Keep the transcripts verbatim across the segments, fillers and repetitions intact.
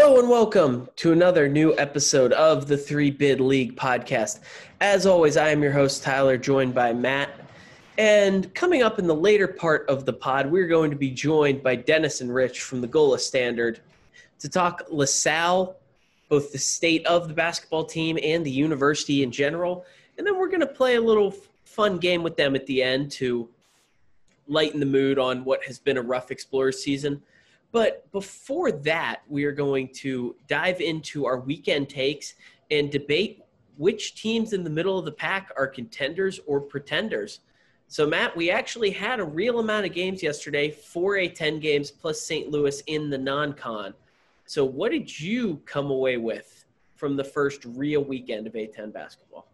Hello and welcome to another new episode of the Three Bid League podcast. As always, I am your host, Tyler, joined by Matt. And coming up in the later part of the pod, we're going to be joined by Dennis and Rich from the Gola Standard to talk LaSalle, both the state of the basketball team and the university in general. And then we're going to play a little fun game with them at the end to lighten the mood on what has been a rough Explorers season. But before that, we are going to dive into our weekend takes and debate which teams in the middle of the pack are contenders or pretenders. So, Matt, we actually had a real amount of games yesterday, four A ten games plus Saint Louis in the non-con. So what did you come away with from the first real weekend of A ten basketball?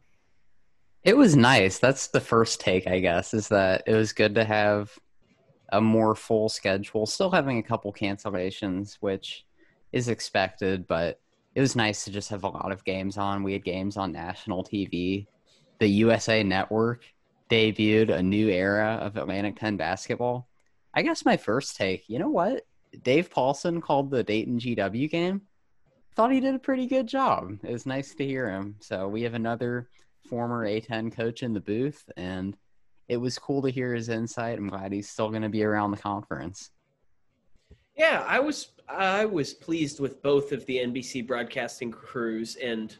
It was nice. That's the first take, I guess, is that it was good to have a more full schedule, still having a couple cancellations, which is expected, but it was nice to just have a lot of games on. We had games on national T V. The U S A Network debuted a new era of Atlantic ten basketball. I guess my first take, you know what? Dave Paulson called the Dayton G W game. Thought he did a pretty good job. It was nice to hear him. So we have another former A ten coach in the booth, and it was cool to hear his insight. I'm glad he's still going to be around the conference. Yeah, I was I was pleased with both of the N B C broadcasting crews, and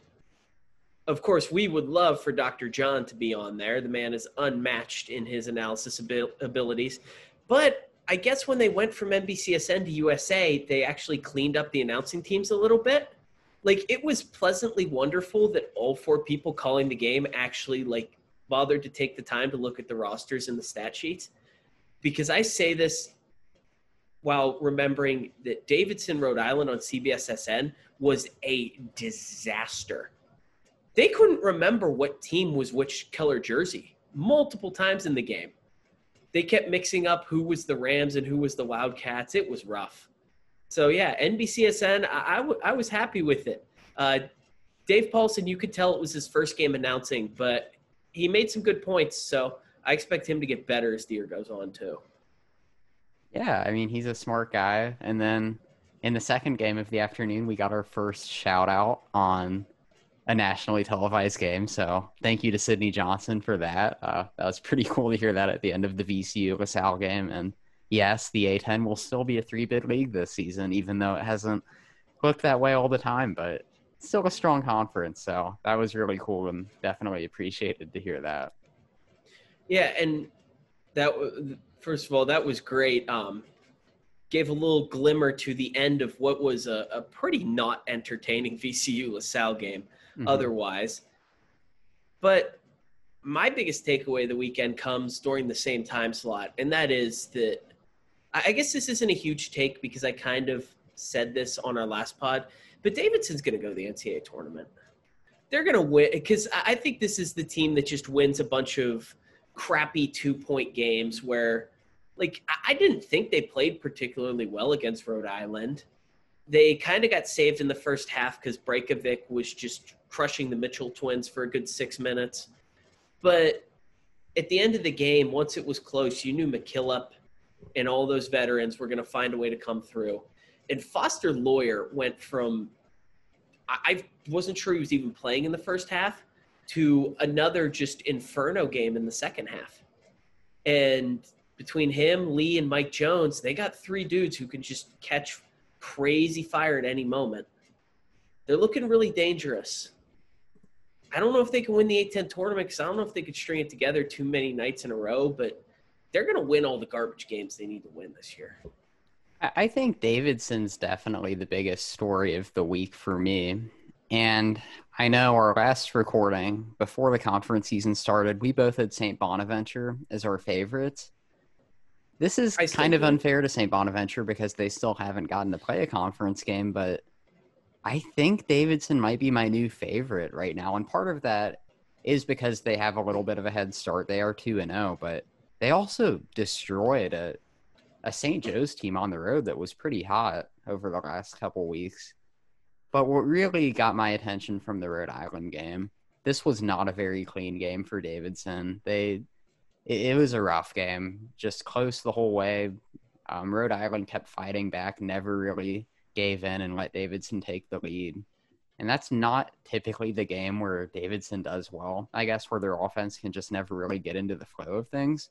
of course, we would love for Doctor John to be on there. The man is unmatched in his analysis abil- abilities. But I guess when they went from N B C S N to U S A, they actually cleaned up the announcing teams a little bit. Like, it was pleasantly wonderful that all four people calling the game actually, like, bothered to take the time to look at the rosters and the stat sheets, because I say this while remembering that Davidson, Rhode Island on C B S S N was a disaster. They couldn't remember what team was which color jersey multiple times in the game. They kept mixing up who was the Rams and who was the Wildcats. It was rough. So, yeah, N B C S N, I, I, w- I was happy with it. Uh, Dave Paulson, you could tell it was his first game announcing, but he made some good points, so I expect him to get better as the year goes on, too. Yeah, I mean, he's a smart guy. And then in the second game of the afternoon, we got our first shout-out on a nationally televised game. So thank you to Sydney Johnson for that. Uh, that was pretty cool to hear that at the end of the V C U LaSalle game. And yes, the A ten will still be a three-bid league this season, even though it hasn't looked that way all the time, but still a strong conference. So that was really cool and definitely appreciated to hear that. Yeah, and that first of all, that was great. Um, gave a little glimmer to the end of what was a, a pretty not entertaining V C U LaSalle game mm-hmm. otherwise. But my biggest takeaway of the weekend comes during the same time slot, and that is that I guess this isn't a huge take because I kind of said this on our last pod, but Davidson's going to go to the N C double A tournament. They're going to win because I think this is the team that just wins a bunch of crappy two-point games where, like, I didn't think they played particularly well against Rhode Island. They kind of got saved in the first half because Breikovic was just crushing the Mitchell twins for a good six minutes. But at the end of the game, once it was close, you knew McKillop and all those veterans were going to find a way to come through. And Foster Lawyer went from – I wasn't sure he was even playing in the first half to another just inferno game in the second half. And between him, Lee, and Mike Jones, they got three dudes who can just catch crazy fire at any moment. They're looking really dangerous. I don't know if they can win the A ten tournament because I don't know if they could string it together too many nights in a row, but they're going to win all the garbage games they need to win this year. I think Davidson's definitely the biggest story of the week for me. And I know our last recording, before the conference season started, we both had Saint Bonaventure as our favorites. This is kind of unfair to Saint Bonaventure because they still haven't gotten to play a conference game, but I think Davidson might be my new favorite right now. And part of that is because they have a little bit of a head start. They are two and oh, but they also destroyed a, a Saint Joe's team on the road that was pretty hot over the last couple weeks. But what really got my attention from the Rhode Island game, this was not a very clean game for Davidson. They, it, it was a rough game, just close the whole way. Um, Rhode Island kept fighting back, never really gave in and let Davidson take the lead. And that's not typically the game where Davidson does well, I guess, where their offense can just never really get into the flow of things.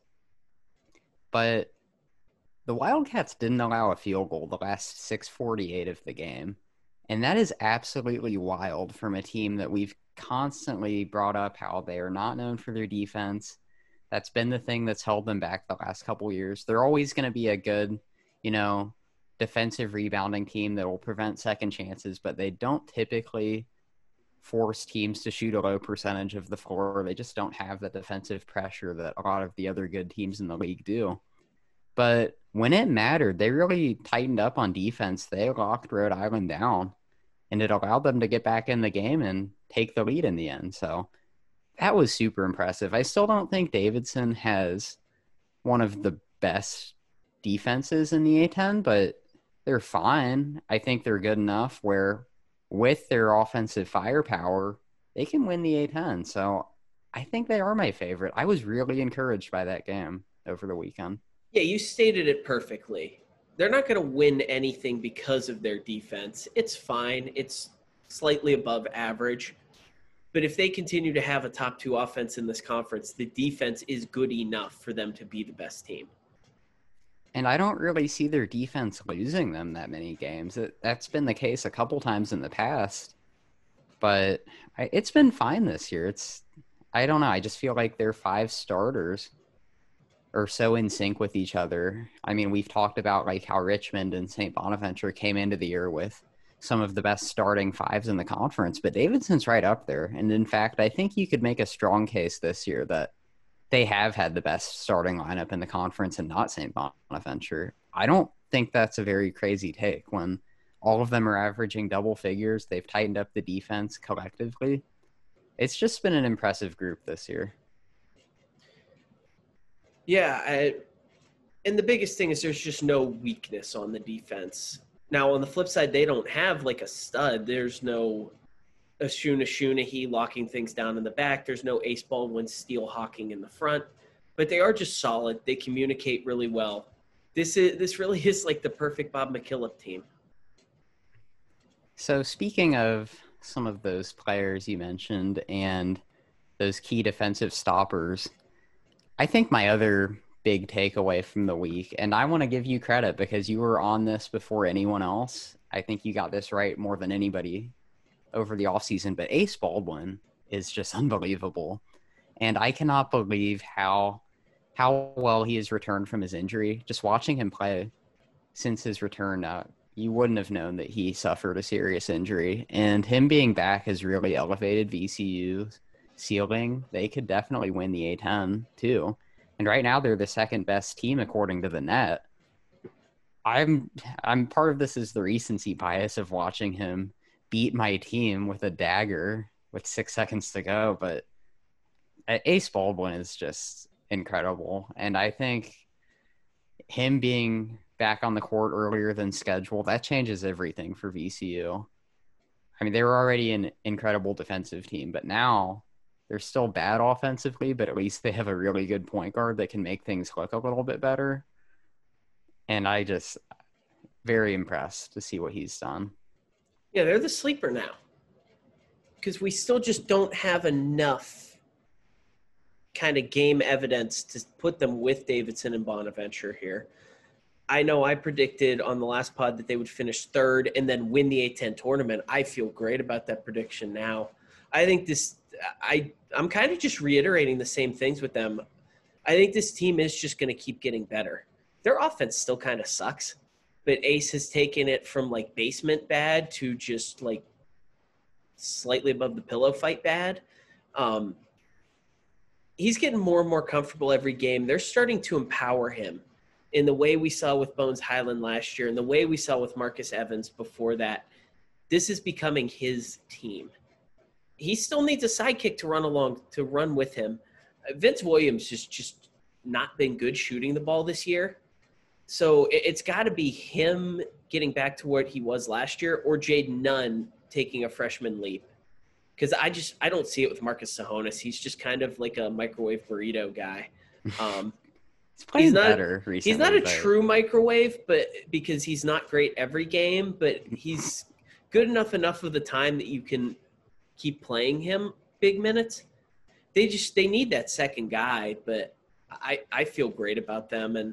But the Wildcats didn't allow a field goal the last six forty-eight of the game. And that is absolutely wild from a team that we've constantly brought up how they are not known for their defense. That's been the thing that's held them back the last couple years. They're always going to be a good, you know, defensive rebounding team that will prevent second chances, but they don't typically force teams to shoot a low percentage of the floor. They just don't have the defensive pressure that a lot of the other good teams in the league do. But when it mattered, they really tightened up on defense. They locked Rhode Island down, and it allowed them to get back in the game and take the lead in the end. So that was super impressive. I still don't think Davidson has one of the best defenses in the A ten, but they're fine. I think they're good enough where with their offensive firepower, they can win the A ten. So I think they are my favorite. I was really encouraged by that game over the weekend. Yeah, you stated it perfectly. They're not going to win anything because of their defense. It's fine. It's slightly above average. But if they continue to have a top two offense in this conference, the defense is good enough for them to be the best team. And I don't really see their defense losing them that many games. It, that's been the case a couple times in the past. But I, it's been fine this year. It's, I don't know. I just feel like their five starters are so in sync with each other. I mean, we've talked about like how Richmond and Saint Bonaventure came into the year with some of the best starting fives in the conference, but Davidson's right up there. And in fact, I think you could make a strong case this year that they have had the best starting lineup in the conference and not Saint Bonaventure. I don't think that's a very crazy take when all of them are averaging double figures. They've tightened up the defense collectively. It's just been an impressive group this year. Yeah, I, and the biggest thing is there's just no weakness on the defense. Now, on the flip side, they don't have like a stud. There's no Ashuna Shunahi locking things down in the back. There's no Ace Baldwin steel hawking in the front. But they are just solid. They communicate really well. This is this really is like the perfect Bob McKillop team. So speaking of some of those players you mentioned and those key defensive stoppers, I think my other big takeaway from the week, and I want to give you credit because you were on this before anyone else. I think you got this right more than anybody over the offseason, but Ace Baldwin is just unbelievable. And I cannot believe how how well he has returned from his injury. Just watching him play since his return, uh, you wouldn't have known that he suffered a serious injury. And him being back has really elevated V C U's ceiling. They could definitely win the A ten too. And right now they're the second best team according to the net. I'm I'm part of this is the recency bias of watching him beat my team with a dagger with six seconds to go. But Ace Baldwin is just incredible. And I think him being back on the court earlier than scheduled, that changes everything for V C U. I mean, they were already an incredible defensive team, but now they're still bad offensively, but at least they have a really good point guard that can make things look a little bit better. And I just very impressed to see what he's done. Yeah, they're the sleeper now because we still just don't have enough kind of game evidence to put them with Davidson and Bonaventure here. I know I predicted on the last pod that they would finish third and then win the A ten tournament. I feel great about that prediction now. I think this I, I'm kind of just reiterating the same things with them. I think this team is just going to keep getting better. Their offense still kind of sucks, but Ace has taken it from like basement bad to just like slightly above the pillow fight bad. Um, he's getting more and more comfortable every game. They're starting to empower him in the way we saw with Bones Highland last year and the way we saw with Marcus Evans before that. This is becoming his team. He still needs a sidekick to run along, to run with him. Vince Williams has just not been good shooting the ball this year. So it's got to be him getting back to what he was last year or Jaden Nunn taking a freshman leap. Because I just – I don't see it with Marcus Sahonis. He's just kind of like a microwave burrito guy. Um, He's playing he's not better recently. he's not a but... true microwave, but because he's not great every game, but he's good enough enough of the time that you can keep playing him big minutes. They just they need that second guy, but I I feel great about them, and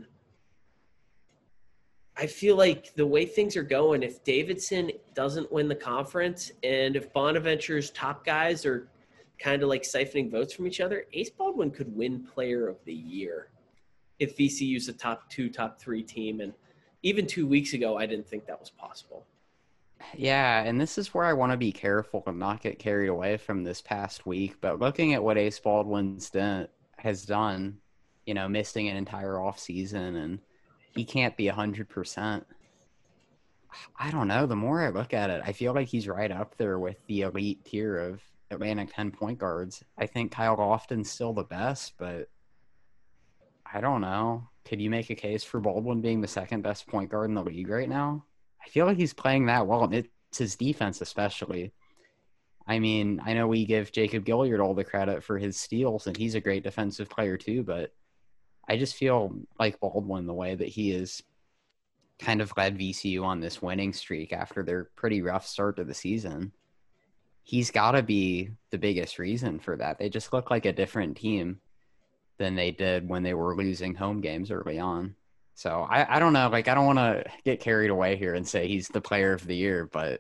I feel like the way things are going, if Davidson doesn't win the conference and if Bonaventure's top guys are kind of like siphoning votes from each other, Ace Baldwin could win player of the year if V C U's a top two, top three team. And even two weeks ago, I didn't think that was possible. Yeah, and this is where I want to be careful and not get carried away from this past week. But looking at what Ace Baldwin's done, has done, you know, missing an entire offseason, and he can't be one hundred percent. I don't know. The more I look at it, I feel like he's right up there with the elite tier of Atlantic ten point guards. I think Kyle Lofton's still the best, but I don't know. Could you make a case for Baldwin being the second best point guard in the league right now? I feel like he's playing that well. It's his defense especially. I mean, I know we give Jacob Gilyard all the credit for his steals, and he's a great defensive player too, but I just feel like Baldwin, the way that he is kind of led V C U on this winning streak after their pretty rough start to the season, he's got to be the biggest reason for that. They just look like a different team than they did when they were losing home games early on. So I, I don't know. Like, I don't want to get carried away here and say he's the player of the year, but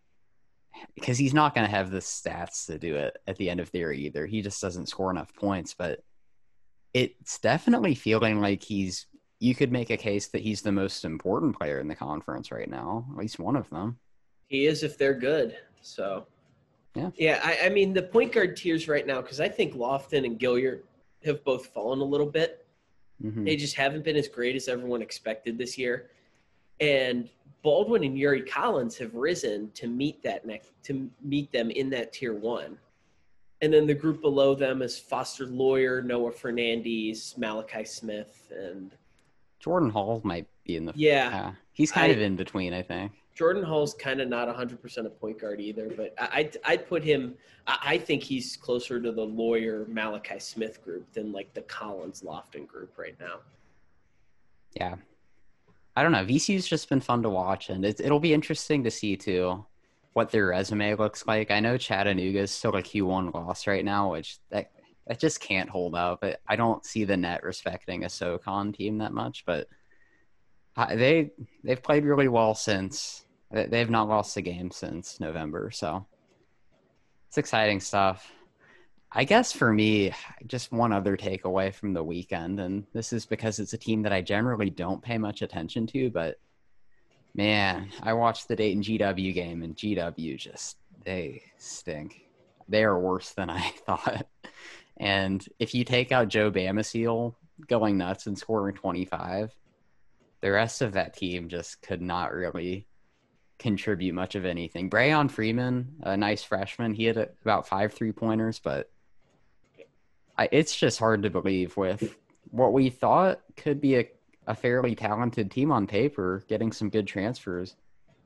because he's not going to have the stats to do it at the end of the year either. He just doesn't score enough points, but it's definitely feeling like he's, you could make a case that he's the most important player in the conference right now, at least one of them. He is if they're good. So, yeah. Yeah, I, I mean, the point guard tiers right now, because I think Lofton and Gilyard have both fallen a little bit. Mm-hmm. They just haven't been as great as everyone expected this year. And Baldwin and Yuri Collins have risen to meet that next, to meet them in that tier one. And then the group below them is Foster Loyer, Noah Fernandes, Malachi Smith, and Jordan Hall might be in the yeah. yeah. He's kind I, of in between, I think. Jordan Hall's kind of not one hundred percent a point guard either, but I, I'd, I'd put him – I think he's closer to the Loyer, Malachi Smith group than like the Collins Lofton group right now. Yeah. I don't know. V C U's just been fun to watch, and it, it'll be interesting to see, too, what their resume looks like. I know Chattanooga's still a Q one loss right now, which that, that just can't hold up. I don't see the net respecting a SoCon team that much, but they, they've played really well since – they've not lost a game since November, so it's exciting stuff. I guess for me, just one other takeaway from the weekend, and this is because it's a team that I generally don't pay much attention to, but man, I watched the Dayton G W game, and G W just, they stink. They are worse than I thought. And if you take out Joe Bamasiel going nuts and scoring twenty-five, the rest of that team just could not really contribute much of anything. Brayon Freeman, a nice freshman, he had about five three-pointers, but I, it's just hard to believe with what we thought could be a, a fairly talented team on paper, getting some good transfers.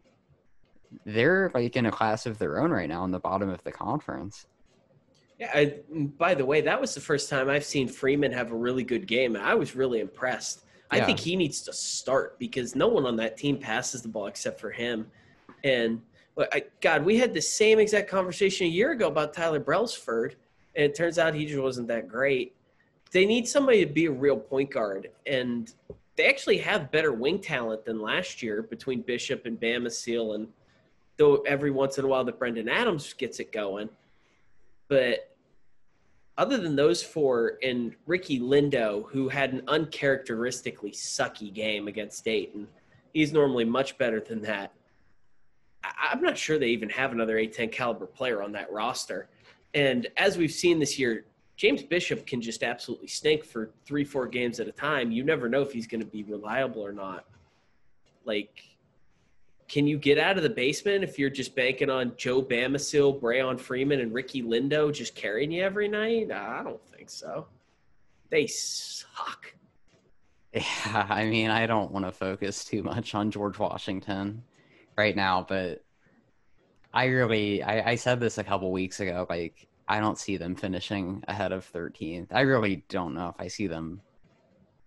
They're like in a class of their own right now in the bottom of the conference. Yeah, I, by the way, that was the first time I've seen Freeman have a really good game. I was really impressed. Yeah. I think he needs to start because no one on that team passes the ball except for him. And, I, God, we had the same exact conversation a year ago about Tyler Brailsford, and it turns out he just wasn't that great. They need somebody to be a real point guard, and they actually have better wing talent than last year between Bishop and Bamasiel, and though every once in a while that Brendan Adams gets it going. But other than those four and Ricky Lindo, who had an uncharacteristically sucky game against Dayton, he's normally much better than that. I'm not sure they even have another A ten caliber player on that roster. And as we've seen this year, James Bishop can just absolutely stink for three, four games at a time. You never know if he's going to be reliable or not. Like, can you get out of the basement if you're just banking on Joe Bamasiel, Brayon Freeman, and Ricky Lindo just carrying you every night? I don't think so. They suck. Yeah, I mean, I don't want to focus too much on George Washington right now, but I really, I, I said this a couple weeks ago, like, I don't see them finishing ahead of thirteenth. I really don't know if I see them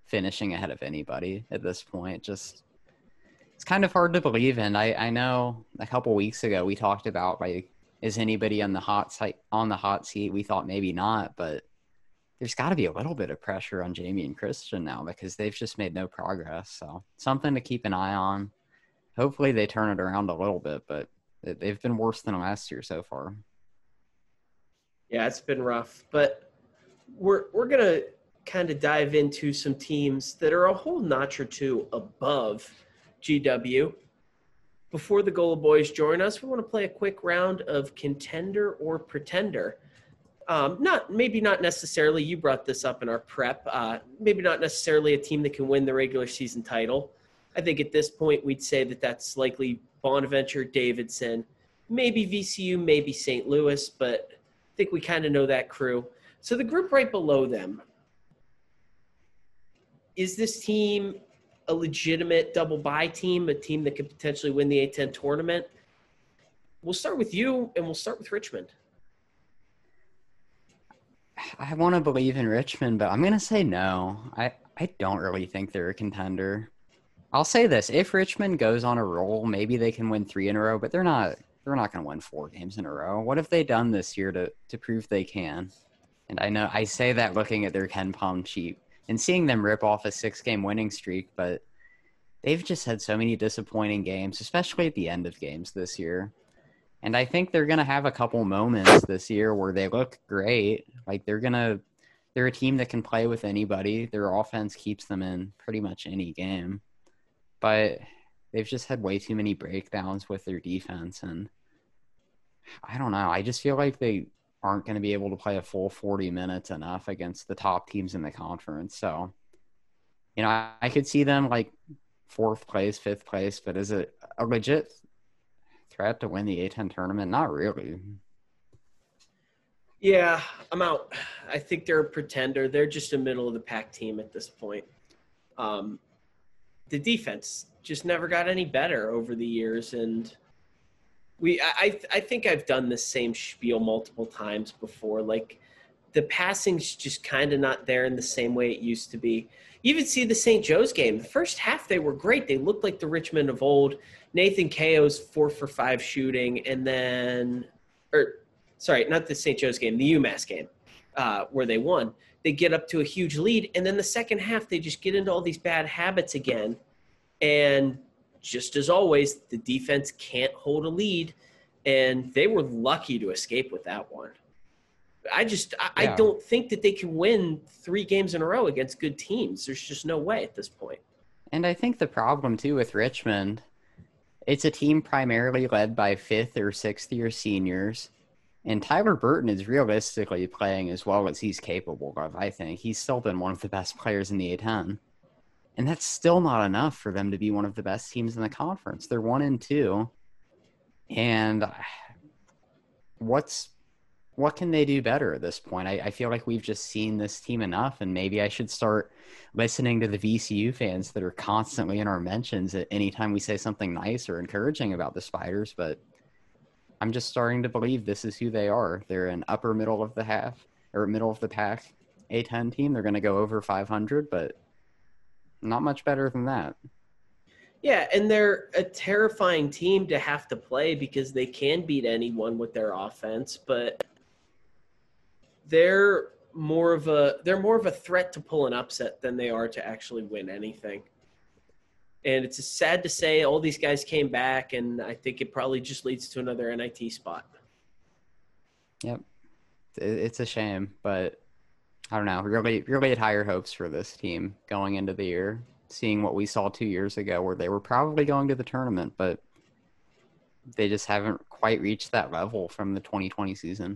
finishing ahead of anybody at this point. Just it's kind of hard to believe in. I, I know a couple weeks ago we talked about, like, is anybody on the hot site on the hot seat? We thought maybe not, but there's got to be a little bit of pressure on Jamie and Christian now because they've just made no progress. So something to keep an eye on. Hopefully they turn it around a little bit, but they've been worse than last year so far. Yeah, it's been rough, but we're we're gonna kind of dive into some teams that are a whole notch or two above G W. Before the Gola boys join us, we want to play a quick round of contender or pretender. Um, not maybe not necessarily. You brought this up in our prep. Uh, maybe not necessarily a team that can win the regular season title. I think at this point we'd say that that's likely Bonaventure, Davidson, maybe V C U, maybe Saint Louis, but I think we kind of know that crew. So the group right below them, is this team a legitimate double bye team, a team that could potentially win the A ten tournament? We'll start with you, and we'll start with Richmond. I want to believe in Richmond, but I'm going to say no. I, I don't really think they're a contender. I'll say this. If Richmond goes on a roll, maybe they can win three in a row, but they're not they're not going to win four games in a row. What have they done this year to, to prove they can? And I know I say that looking at their KenPom sheet and seeing them rip off a six-game winning streak, but they've just had so many disappointing games, especially at the end of games this year. And I think they're going to have a couple moments this year where they look great. Like they're going to – they're a team that can play with anybody. Their offense keeps them in pretty much any game. But they've just had way too many breakdowns with their defense. And I don't know. I just feel like they aren't going to be able to play a full forty minutes enough against the top teams in the conference. So, you know, I, I could see them like fourth place, fifth place, but is it a legit threat to win the A ten tournament? Not really. Yeah, I'm out. I think they're a pretender. They're just a middle of the pack team at this point. Um, the defense just never got any better over the years, and we I I think I've done this same spiel multiple times before. Like the passing's just kind of not there in the same way it used to be. You even see the Saint Joe's game. The first half they were great. They looked like the Richmond of old. Nathan Keogh's four for five shooting, and then or sorry, not the Saint Joe's game, the UMass game, uh, where they won. They get up to a huge lead, and then the second half they just get into all these bad habits again. And just as always, the defense can't hold a lead, and they were lucky to escape with that one. I just I, yeah. I don't think that they can win three games in a row against good teams. There's just no way at this point. And I think the problem, too, with Richmond, it's a team primarily led by fifth or sixth year seniors. And Tyler Burton is realistically playing as well as he's capable of, I think. He's still been one of the best players in the A ten. And that's still not enough for them to be one of the best teams in the conference. They're one and two. And what's what can they do better at this point? I, I feel like we've just seen this team enough, and maybe I should start listening to the V C U fans that are constantly in our mentions at any time we say something nice or encouraging about the Spiders. But I'm just starting to believe this is who they are. They're an upper middle of the half or middle of the pack A ten team. They're going to go over five hundred, but not much better than that. Yeah, and they're a terrifying team to have to play because they can beat anyone with their offense, but they're more of a they're more of a threat to pull an upset than they are to actually win anything. And it's sad to say all these guys came back, and I think it probably just leads to another N I T spot. Yep. It's a shame, but I don't know. Really, really had higher hopes for this team going into the year, seeing what we saw two years ago where they were probably going to the tournament, but they just haven't quite reached that level from the twenty twenty season.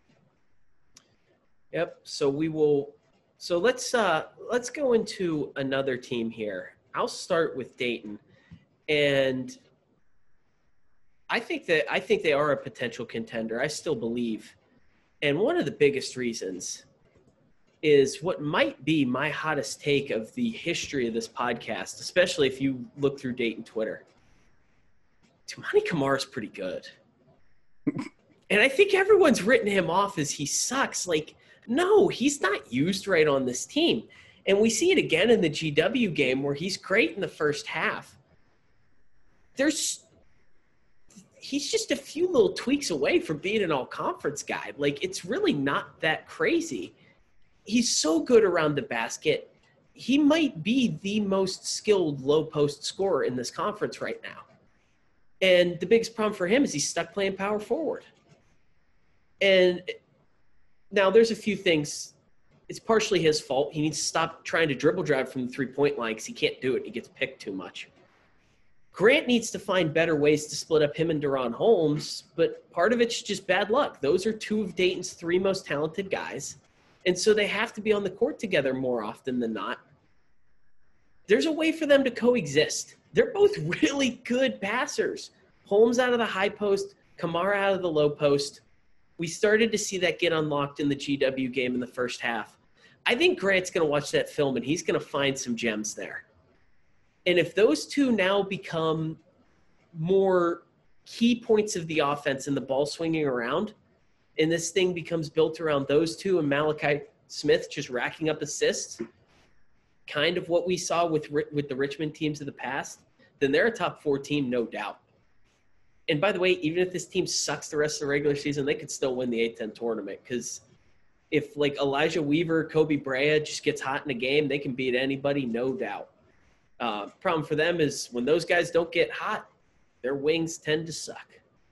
Yep. So we will – so let's uh, let's go into another team here. I'll start with Dayton, and I think that I think they are a potential contender. I still believe, and one of the biggest reasons is what might be my hottest take of the history of this podcast, especially if you look through Dayton Twitter. Toumani Camara is pretty good, and I think everyone's written him off as he sucks. Like, no, he's not used right on this team. And we see it again in the G W game where he's great in the first half. There's he's just a few little tweaks away from being an all-conference guy. Like, it's really not that crazy. He's so good around the basket. He might be the most skilled low-post scorer in this conference right now. And the biggest problem for him is he's stuck playing power forward. And now there's a few things. It's partially his fault. He needs to stop trying to dribble drive from the three-point line because he can't do it. He gets picked too much. Grant needs to find better ways to split up him and De'Ron Holmes, but part of it's just bad luck. Those are two of Dayton's three most talented guys, and so they have to be on the court together more often than not. There's a way for them to coexist. They're both really good passers. Holmes out of the high post, Kamara out of the low post. We started to see that get unlocked in the G W game in the first half. I think Grant's going to watch that film, and he's going to find some gems there. And if those two now become more key points of the offense and the ball swinging around, and this thing becomes built around those two and Malachi Smith just racking up assists, kind of what we saw with with the Richmond teams of the past, then they're a top four team, no doubt. And by the way, even if this team sucks the rest of the regular season, they could still win the A ten tournament because if, like, Elijah Weaver, Kobe Brea just gets hot in a game, they can beat anybody, no doubt. Uh, problem for them is when those guys don't get hot, their wings tend to suck.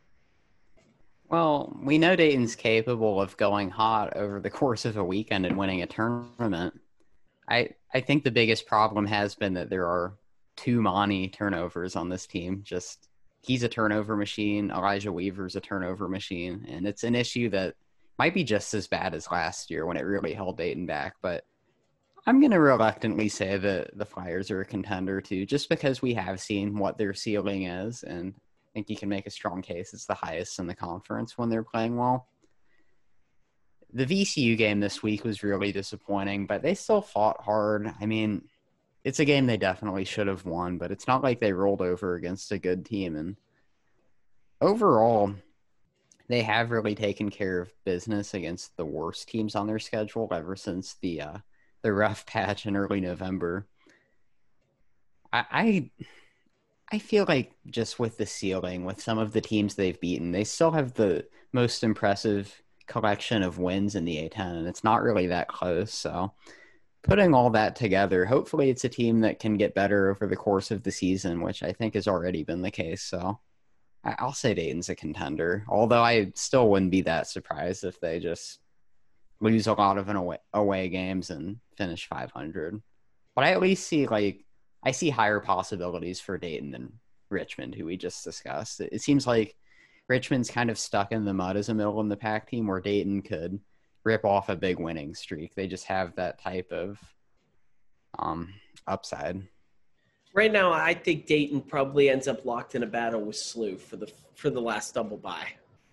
Well, we know Dayton's capable of going hot over the course of a weekend and winning a tournament. I I think the biggest problem has been that there are too many turnovers on this team. Just he's a turnover machine. Elijah Weaver's a turnover machine. And it's an issue that might be just as bad as last year when it really held Dayton back. But I'm going to reluctantly say that the Flyers are a contender too, just because we have seen what their ceiling is. And I think you can make a strong case it's the highest in the conference when they're playing well. The V C U game this week was really disappointing, but they still fought hard. I mean, it's a game they definitely should have won, but it's not like they rolled over against a good team. And overall, they have really taken care of business against the worst teams on their schedule ever since the uh, the rough patch in early November. I, I I feel like just with the ceiling, with some of the teams they've beaten, they still have the most impressive collection of wins in the A ten, and it's not really that close. So putting all that together, hopefully it's a team that can get better over the course of the season, which I think has already been the case. So I'll say Dayton's a contender, although I still wouldn't be that surprised if they just lose a lot of an away, away games and finish five hundred. But I at least see, like, I see higher possibilities for Dayton than Richmond, who we just discussed. It, it seems like Richmond's kind of stuck in the mud as a middle in the pack team where Dayton could rip off a big winning streak. They just have that type of um, upside. Right now, I think Dayton probably ends up locked in a battle with S L U for the for the last double bye.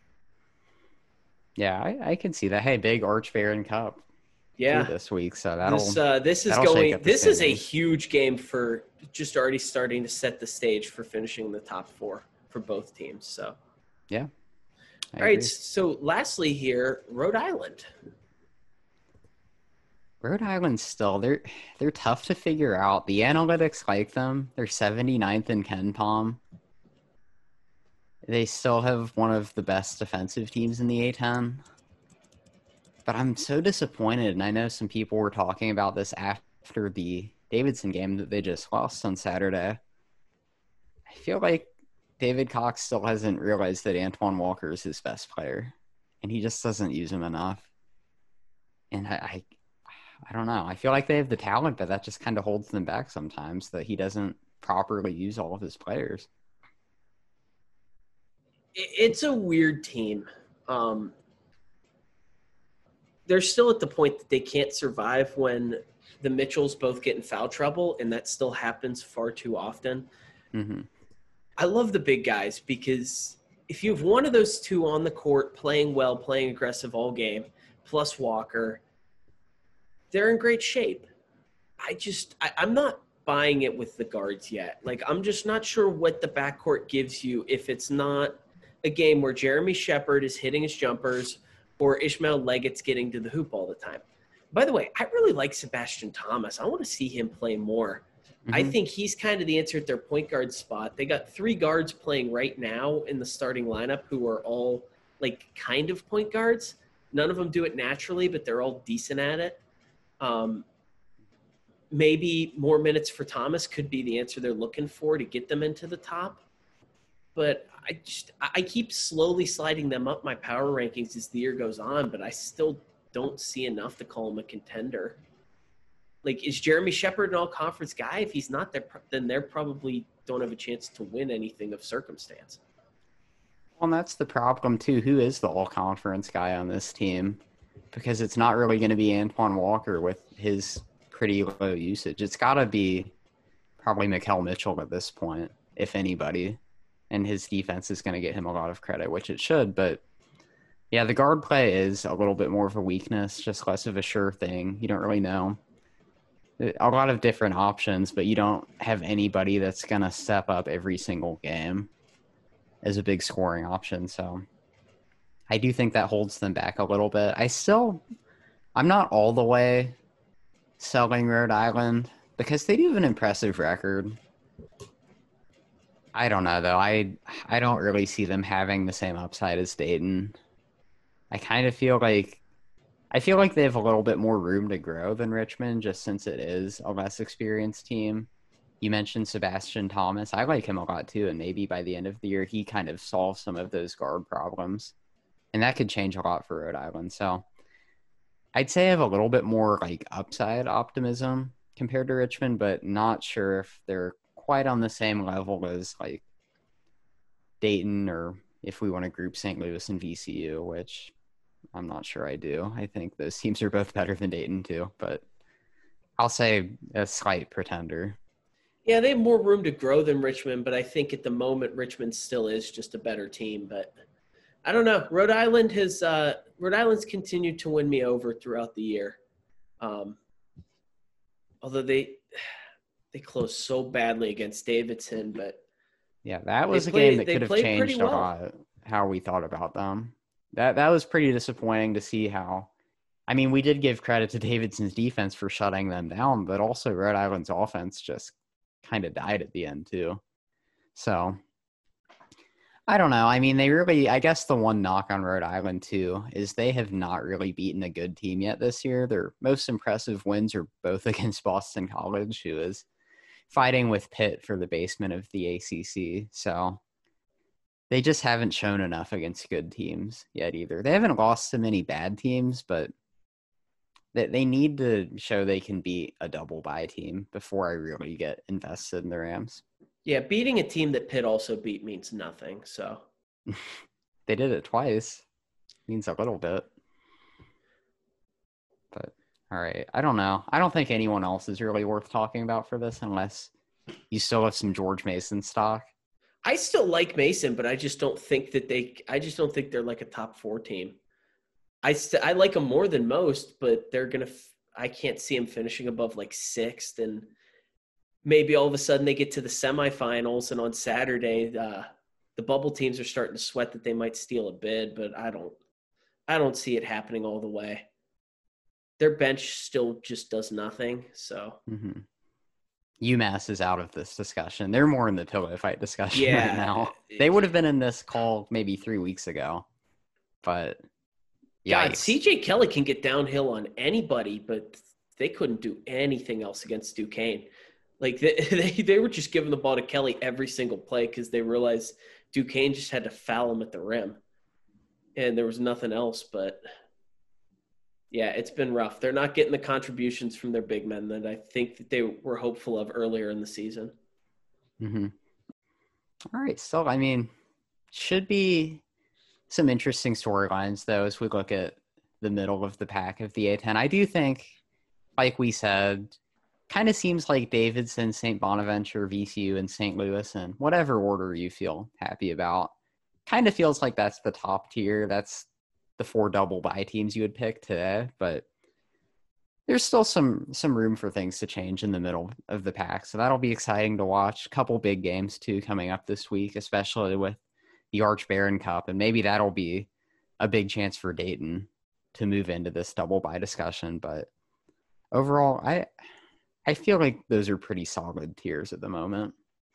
Yeah, I, I can see that. Hey, big Arch Barron Cup. Yeah, this week, so that'll this, uh, this is going. This is a huge game for just already starting to set the stage for finishing the top four for both teams. So, yeah. I All right. Agree. So, lastly, here, Rhode Island. Rhode Island still they're they're tough to figure out. The analytics like them. They're seventy-ninth in KenPom. They still have one of the best defensive teams in the A ten. But I'm so disappointed, and I know some people were talking about this after the Davidson game that they just lost on Saturday. I feel like David Cox still hasn't realized that Antoine Walker is his best player, and he just doesn't use him enough. And I, I, I don't know. I feel like they have the talent, but that just kind of holds them back sometimes, that he doesn't properly use all of his players. It's a weird team. Um, they're still at the point that they can't survive when the Mitchells both get in foul trouble, and that still happens far too often. Mm-hmm. I love the big guys because if you have one of those two on the court playing well, playing aggressive all game, plus Walker, they're in great shape. I just I, I'm not buying it with the guards yet. Like, I'm just not sure what the backcourt gives you if it's not a game where Jeremy Shepard is hitting his jumpers or Ishmael Leggett's getting to the hoop all the time. By the way, I really like Sebastian Thomas. I want to see him play more. Mm-hmm. I think he's kind of the answer at their point guard spot. They got three guards playing right now in the starting lineup who are all like kind of point guards. None of them do it naturally, but they're all decent at it. Um, maybe more minutes for Thomas could be the answer they're looking for to get them into the top. But I just I keep slowly sliding them up my power rankings as the year goes on, but I still don't see enough to call him a contender. Like, is Jeremy Shepard an all-conference guy? If he's not there, then they probably don't have a chance to win anything of circumstance. Well, and that's the problem, too. Who is the all-conference guy on this team? Because it's not really going to be Antoine Walker with his pretty low usage. It's got to be probably Mikal Mitchell at this point, if anybody. And his defense is going to get him a lot of credit, which it should. But, yeah, the guard play is a little bit more of a weakness, just less of a sure thing. You don't really know. A lot of different options, but you don't have anybody that's going to step up every single game as a big scoring option. So I do think that holds them back a little bit. I still, I'm not all the way selling Rhode Island because they do have an impressive record. I don't know, though. I I don't really see them having the same upside as Dayton. I kind of feel like I feel like they have a little bit more room to grow than Richmond, just since it is a less experienced team. You mentioned Sebastian Thomas. I like him a lot, too, and maybe by the end of the year, he kind of solves some of those guard problems. And that could change a lot for Rhode Island. So I'd say I have a little bit more like upside optimism compared to Richmond, but not sure if they're quite on the same level as like Dayton, or if we want to group Saint Louis and V C U, which I'm not sure I do. I think those teams are both better than Dayton too, but I'll say a slight pretender. Yeah, they have more room to grow than Richmond, but I think at the moment Richmond still is just a better team. But I don't know. Rhode Island has uh, Rhode Island's continued to win me over throughout the year. Um, although they they closed so badly against Davidson, but yeah, that was a played, game that could have changed well. a lot how we thought about them. That that was pretty disappointing to see how. I mean, we did give credit to Davidson's defense for shutting them down, but also Rhode Island's offense just kind of died at the end too. So I don't know. I mean, they really, I guess the one knock on Rhode Island too is they have not really beaten a good team yet this year. Their most impressive wins are both against Boston College, who is fighting with Pitt for the basement of the A C C. So they just haven't shown enough against good teams yet either. They haven't lost to many bad teams, but they, they need to show they can beat a double bye team before I really get invested in the Rams. Yeah, beating a team that Pitt also beat means nothing, so. They did it twice. Means a little bit. But, all right. I don't know. I don't think anyone else is really worth talking about for this unless you still have some George Mason stock. I still like Mason, but I just don't think that they – I just don't think they're like a top four team. I st- I like them more than most, but they're going to f- – I can't see them finishing above like sixth, and maybe all of a sudden they get to the semifinals, and on Saturday uh, the bubble teams are starting to sweat that they might steal a bid, but I don't I don't see it happening all the way. Their bench still just does nothing, so mm-hmm. UMass is out of this discussion. They're more in the pillow fight discussion yeah. right now. They would have been in this call maybe three weeks ago, but God, yikes. C J Kelly can get downhill on anybody, but they couldn't do anything else against Duquesne. Like they they, they were just giving the ball to Kelly every single play because they realized Duquesne just had to foul him at the rim, and there was nothing else. But yeah, it's been rough. They're not getting the contributions from their big men that I think that they were hopeful of earlier in the season. Mm-hmm. All right. So, I mean, should be some interesting storylines, though, as we look at the middle of the pack of the A ten. I do think, like we said, kind of seems like Davidson, Saint Bonaventure, V C U, and Saint Louis, in whatever order you feel happy about. Kind of feels like that's the top tier. That's the four double bye teams you would pick today, but there's still some some room for things to change in the middle of the pack. So that'll be exciting to watch. A couple big games too coming up this week, especially with the Arch Barron Cup, and maybe that'll be a big chance for Dayton to move into this double bye discussion. But overall, I I feel like those are pretty solid tiers at the moment.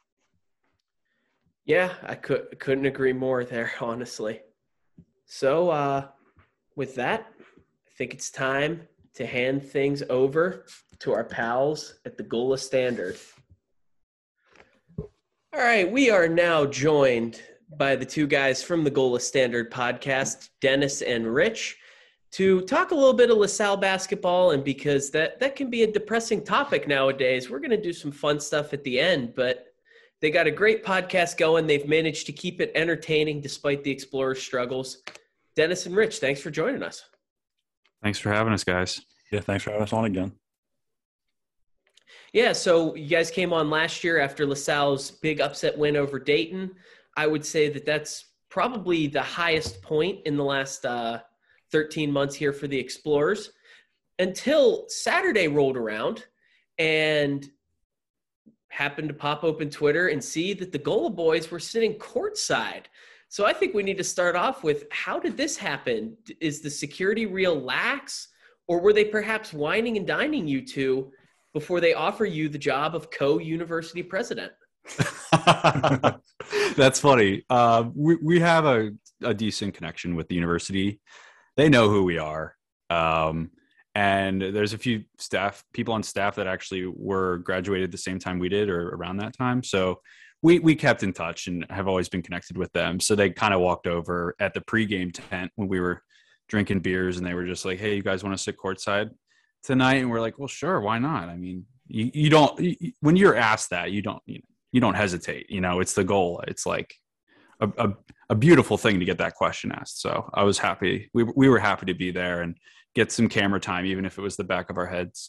Yeah, I could couldn't agree more there, honestly. So, uh, with that, I think it's time to hand things over to our pals at the Gola Standard. All right, we are now joined by the two guys from the Gola Standard podcast, Dennis and Rich, to talk a little bit of LaSalle basketball. And because that, that can be a depressing topic nowadays, we're going to do some fun stuff at the end. But they got a great podcast going. They've managed to keep it entertaining despite the Explorers' struggles. Dennis and Rich, thanks for joining us. Thanks for having us, guys. Yeah, thanks for having us on again. Yeah, so you guys came on last year after LaSalle's big upset win over Dayton. I would say that that's probably the highest point in the last uh, thirteen months here for the Explorers, until Saturday rolled around and happened to pop open Twitter and see that the Gola boys were sitting courtside. So I think we need to start off with, how did this happen? Is the security real lax, or were they perhaps whining and dining you two before they offer you the job of co-university president? That's funny. Uh, we, we have a, a decent connection with the university. They know who we are. Um, and there's a few staff, people on staff that actually were graduated the same time we did, or around that time. So we, we kept in touch and have always been connected with them. So they kind of walked over at the pregame tent when we were drinking beers, and they were just like, "Hey, you guys want to sit courtside tonight?" And we're like, "Well, sure, why not?" I mean, you, you don't you, when you're asked that, you don't you, you don't hesitate. You know, it's the goal. It's like a, a a beautiful thing to get that question asked. So I was happy. We we were happy to be there and get some camera time, even if it was the back of our heads.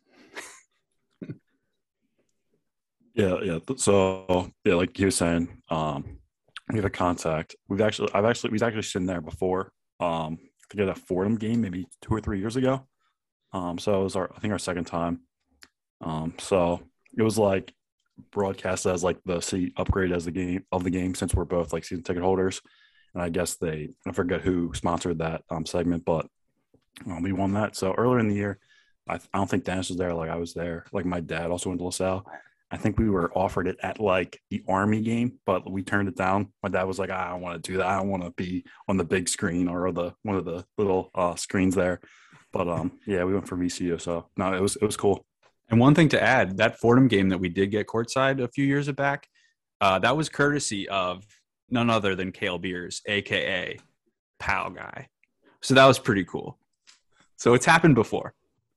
Yeah, yeah. So yeah, like you were saying, um, we have a contact. We've actually, I've actually, we've actually seen there before. Um, I think at a Fordham game, maybe two or three years ago. Um, so it was our, I think our second time. Um, so it was like broadcast as like the seat upgrade as the game of the game, since we're both like season ticket holders. And I guess they, I forget who sponsored that um, segment, but um, we won that. So earlier in the year, I, I don't think Dennis was there. Like I was there. Like my dad also went to LaSalle. I think we were offered it at like the Army game, but we turned it down. My dad was like, "I don't want to do that. I don't want to be on the big screen or the one of the little uh, screens there." But um, yeah, we went for V C U. So no, it was it was cool. And one thing to add, that Fordham game that we did get courtside a few years back, uh, that was courtesy of none other than Cale Beers, a k a. Pal Guy. So that was pretty cool. So it's happened before.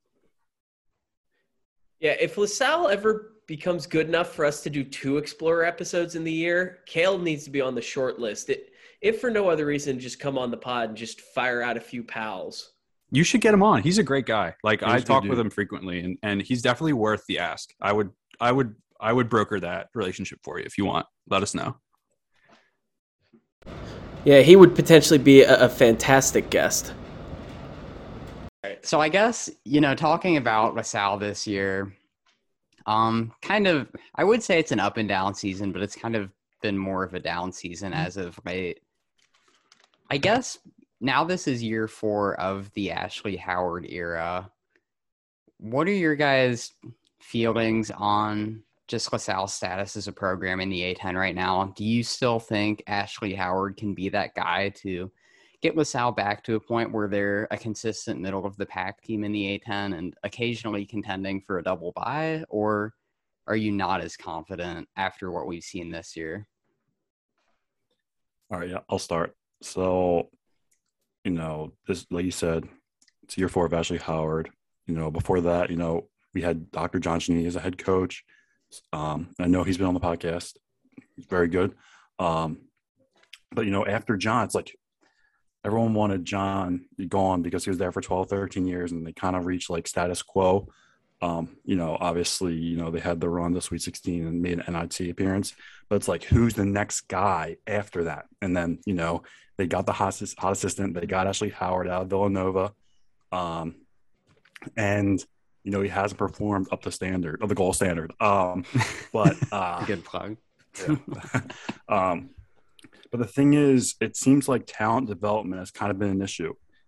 Yeah, if LaSalle ever becomes good enough for us to do two Explorer episodes in the year, Cale needs to be on the short list. It, if for no other reason, just come on the pod and just fire out a few pals. You should get him on. He's a great guy. Like He's I a talk good with dude. him frequently, and, and he's definitely worth the ask. I would, I would, I would broker that relationship for you if you want. Let us know. Yeah, he would potentially be a, a fantastic guest. So I guess, you know, talking about LaSalle this year, um, kind of, I would say it's an up and down season, but it's kind of been more of a down season as of late. I guess now this is year four of the Ashley Howard era. What are your guys' feelings on just LaSalle's status as a program in the A ten right now? Do you still think Ashley Howard can be that guy to get LaSalle back to a point where they're a consistent middle of the pack team in the A ten and occasionally contending for a double bye? Or are you not as confident after what we've seen this year? All right, yeah, I'll start. So, you know, this, like you said, it's year four of Ashley Howard. You know, before that, you know, we had Doctor John Cheney as a head coach. Um, I know he's been on the podcast. He's very good. Um, but, you know, after John, it's like everyone wanted John gone because he was there for twelve, thirteen years, and they kind of reached like status quo. Um, you know, obviously, you know, they had the run to Sweet sixteen and made an N I T appearance, but it's like, who's the next guy after that? And then, you know, they got the hot, hot assistant. They got Ashley Howard out of Villanova. Um, and, you know, he hasn't performed up to standard, of the goal standard. Um, but uh, Good plug. yeah. um, but the thing is, it seems like talent development has kind of been an issue.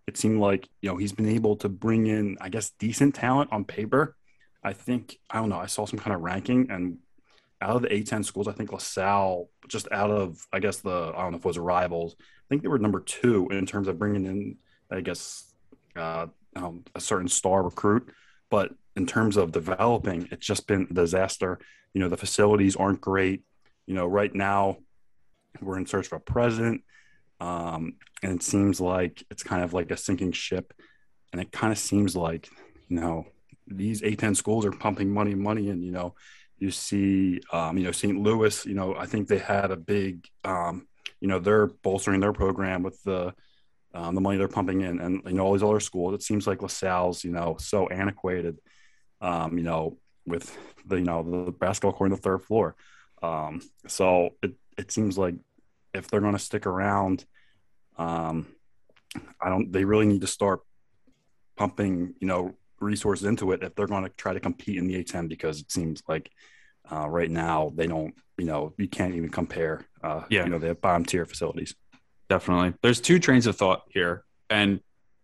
it seemed like, you know, he's been able to bring in, I guess, decent talent on paper. I think, I don't know, I saw some kind of ranking, and out of the A ten schools, I think LaSalle, just out of, I guess, the, I don't know if it was rivals, I think they were number two in terms of bringing in, I guess, uh, um, a certain star recruit. But in terms of developing, it's just been a disaster. You know, the facilities aren't great. You know, right now we're in search of a president. Um, and it seems like it's kind of like a sinking ship. And it kind of seems like, you know, these A ten schools are pumping money and money. And, you know, you see, um, you know, Saint Louis, you know, I think they had a big, um, you know, they're bolstering their program with the, um, the money they're pumping in, and, you know, all these other schools. It seems like LaSalle's, you know, so antiquated, um, you know, with the, you know, the basketball court on the third floor. Um, so it, it seems like if they're going to stick around, um, I don't, they really need to start pumping, you know, resources into it if they're going to try to compete in the A ten, because it seems like uh, right now they don't, you know, you can't even compare. Uh, Yeah. You know, they have bottom tier facilities. Definitely. There's two trains of thought here. And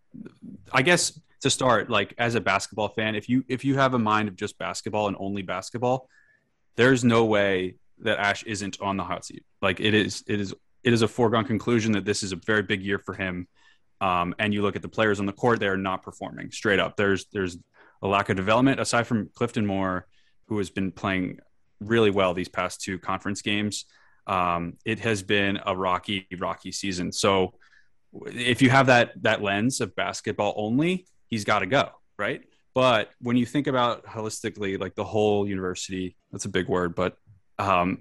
I guess to start, like as a basketball fan, if you if you have a mind of just basketball and only basketball, there's no way that Ash isn't on the hot seat. Like it is it is it is a foregone conclusion that this is a very big year for him. Um, and you look at the players on the court, they are not performing straight up. There's there's a lack of development aside from Clifton Moore, who has been playing really well these past two conference games. Um, it has been a rocky, rocky season. So if you have that that lens of basketball only, he's got to go, right? But when you think about holistically, like the whole university, that's a big word, but um,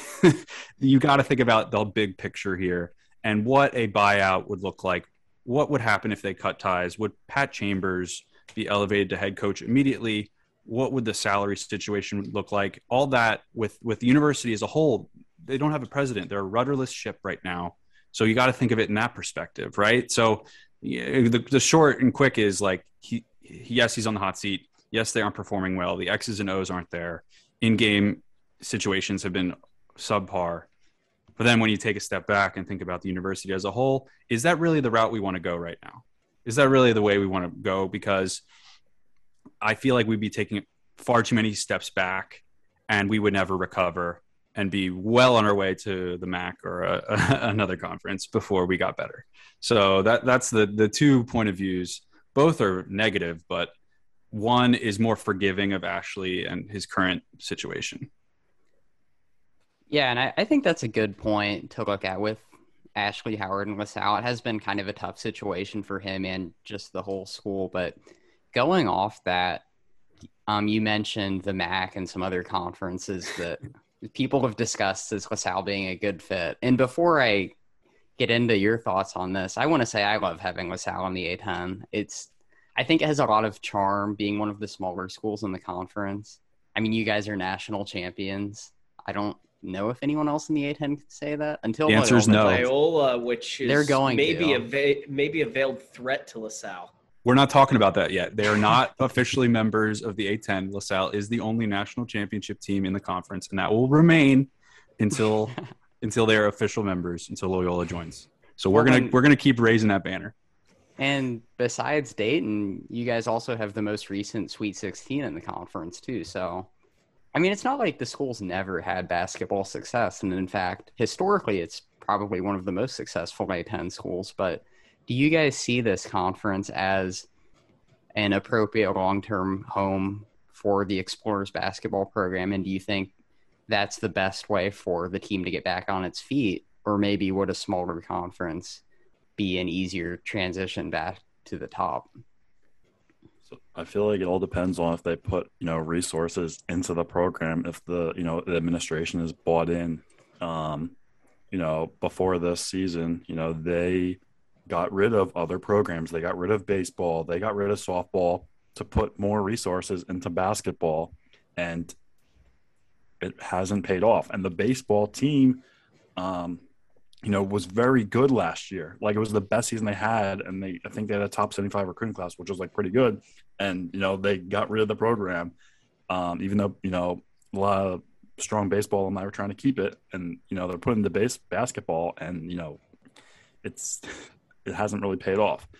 you got to think about the big picture here and what a buyout would look like. What would happen if they cut ties? Would Pat Chambers be elevated to head coach immediately? What would the salary situation look like? All that with, with the university as a whole, they don't have a president. They're a rudderless ship right now. So you got to think of it in that perspective, right? So yeah, the, the short and quick is like, he, yes, he's on the hot seat. Yes, they aren't performing well. The X's and O's aren't there. In-game situations have been subpar. But then when you take a step back and think about the university as a whole, is that really the route we want to go right now? Is that really the way we want to go? Because I feel like we'd be taking far too many steps back and we would never recover and be well on our way to the M A C or a, a, another conference before we got better. So that that's the the two point of views. Both are negative, but one is more forgiving of Ashley and his current situation. Yeah, and I, I think that's a good point to look at with Ashley Howard and LaSalle. It has been kind of a tough situation for him and just the whole school. But going off that, um, you mentioned the M A C and some other conferences that people have discussed as LaSalle being a good fit. And before I get into your thoughts on this, I want to say I love having LaSalle on the A ten. It's, I think it has a lot of charm being one of the smaller schools in the conference. I mean, you guys are national champions. I don't know if anyone else in the A ten can say that until the answer is no. Loyola, which is They're going maybe to. a va- maybe a veiled threat to LaSalle. We're not talking about that yet. They are not officially members of the A ten. LaSalle is the only national championship team in the conference, and that will remain until until they are official members, until Loyola joins. So we're Well, gonna then- we're gonna keep raising that banner. And besides Dayton, you guys also have the most recent Sweet sixteen in the conference too. So, I mean, it's not like the school's never had basketball success. And in fact, historically, it's probably one of the most successful A ten schools. But do you guys see this conference as an appropriate long-term home for the Explorers basketball program? And do you think that's the best way for the team to get back on its feet? Or maybe would a smaller conference be an easier transition back to the top? So I feel like it all depends on if they put, you know, resources into the program, if the, you know, the administration is bought in. Um, you know, before this season, you know, they got rid of other programs. They got rid of baseball. They got rid of softball to put more resources into basketball. And it hasn't paid off. And the baseball team, um, you know, was very good last year. Like, it was the best season they had. And they, I think they had a top seventy-five recruiting class, which was like pretty good. And, you know, they got rid of the program, um, even though, you know, a lot of strong baseball and I were trying to keep it. And, you know, they're putting the base basketball and, you know, it's, it hasn't really paid off.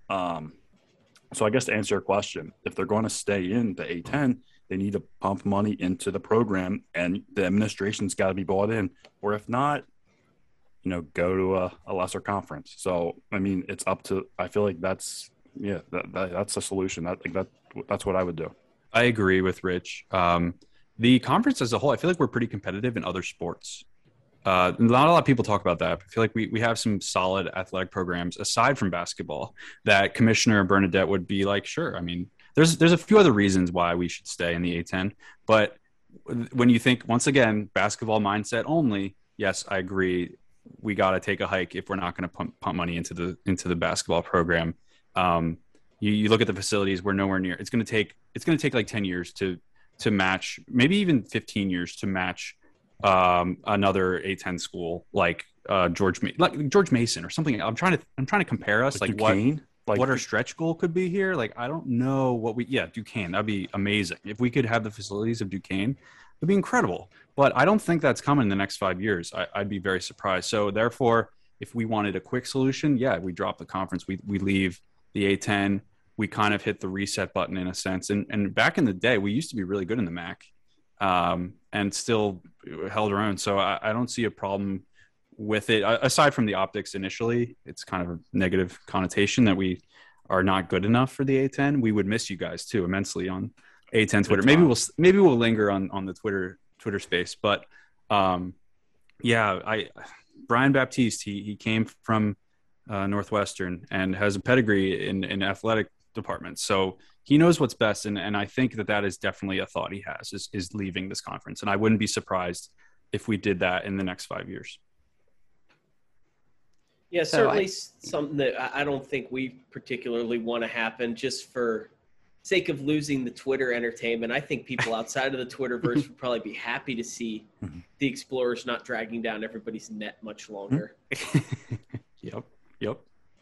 Um, so I guess to answer your question, if they're going to stay in the A ten, they need to pump money into the program, and the administration's got to be bought in. Or if not, you know, go to a, a lesser conference. So I mean, it's up to. I feel like that's yeah, that, that, that's a solution. That like that that's what I would do. I agree with Rich. Um, the conference as a whole, I feel like we're pretty competitive in other sports. Uh, not a lot of people talk about that. I feel like we, we have some solid athletic programs aside from basketball that Commissioner Bernadette would be like, sure. I mean, there's there's a few other reasons why we should stay in the A ten. But when you think, once again, basketball mindset only, yes, I agree. We got to take a hike if we're not going to pump, pump money into the into the basketball program. Um, you, you look at the facilities, we're nowhere near. It's going to take it's going to take like ten years to to match, maybe even fifteen years to match um another A ten school like uh George like George Mason or something. I'm trying to I'm trying to compare us like, like Duquesne? what Like what our stretch goal could be here. Like I don't know what we yeah Duquesne, that'd be amazing if we could have the facilities of Duquesne. It'd be incredible, but I don't think that's coming in the next five years. I, I'd be very surprised. So therefore, if we wanted a quick solution, yeah, we drop the conference, we we leave the A ten, we kind of hit the reset button in a sense. And and back in the day, we used to be really good in the M A C. Um, and still held our own. So I, I don't see a problem with it. Aside from the optics initially, it's kind of a negative connotation that we are not good enough for the A ten. We would miss you guys too immensely on A ten Twitter. Maybe we'll maybe we'll linger on on the Twitter Twitter space. But um, yeah, I Brian Baptiste, he he came from uh, Northwestern and has a pedigree in in athletic departments. So he knows what's best, and, and I think that that is definitely a thought he has, is, is leaving this conference. And I wouldn't be surprised if we did that in the next five years. Yeah, So certainly I- something that I I don't think we particularly want to happen just for sake of losing the Twitter entertainment. I think people outside of the Twitterverse would probably be happy to see Mhm. the Explorers not dragging down everybody's net much longer. Yep. Yep.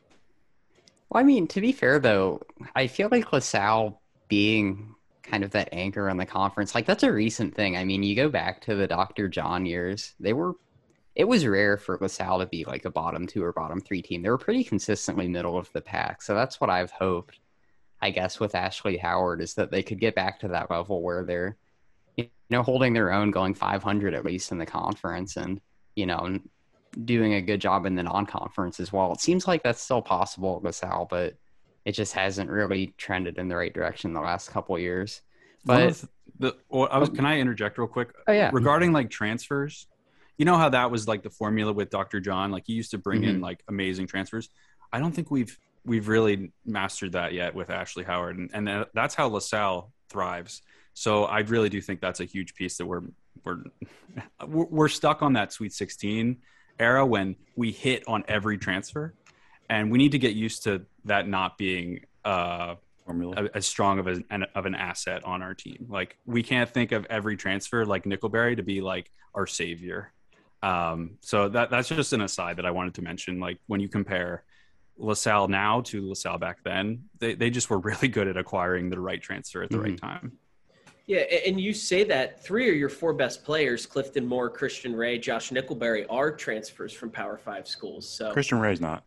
Well, I mean, to be fair, though, I feel like LaSalle being kind of that anchor on the conference, like that's a recent thing. I mean, you go back to the Doctor John years, they were, it was rare for LaSalle to be like a bottom two or bottom three team. They were pretty consistently middle of the pack. So that's what I've hoped, I guess, with Ashley Howard, is that they could get back to that level where they're, you know, holding their own, going five hundred at least in the conference, and, you know, doing a good job in the non-conference as well. It seems like that's still possible at LaSalle, but it just hasn't really trended in the right direction the last couple of years. One But of the, the well, I was, can I interject real quick? oh yeah, Regarding like transfers, you know how that was like the formula with Doctor John? Like he used to bring in Mhm. like amazing transfers. I don't think we've we've really mastered that yet with Ashley Howard, and, and that- that's how LaSalle thrives. So I really do think that's a huge piece that we're we're we're we're stuck on that Sweet sixteen era when we hit on every transfer, and we need to get used to that not being uh, Formula. as strong of an of an asset on our team. Like we can't think of every transfer like Nickelberry to be like our savior. Um, so that that's just an aside that I wanted to mention. Like when you compare LaSalle now to LaSalle back then, they they just were really good at acquiring the right transfer at the right time. Yeah, a- and you say that three of your four best players, Clifton Moore, Christian Ray, Josh Nickelberry, are transfers from Power Five schools. So Christian Ray's not.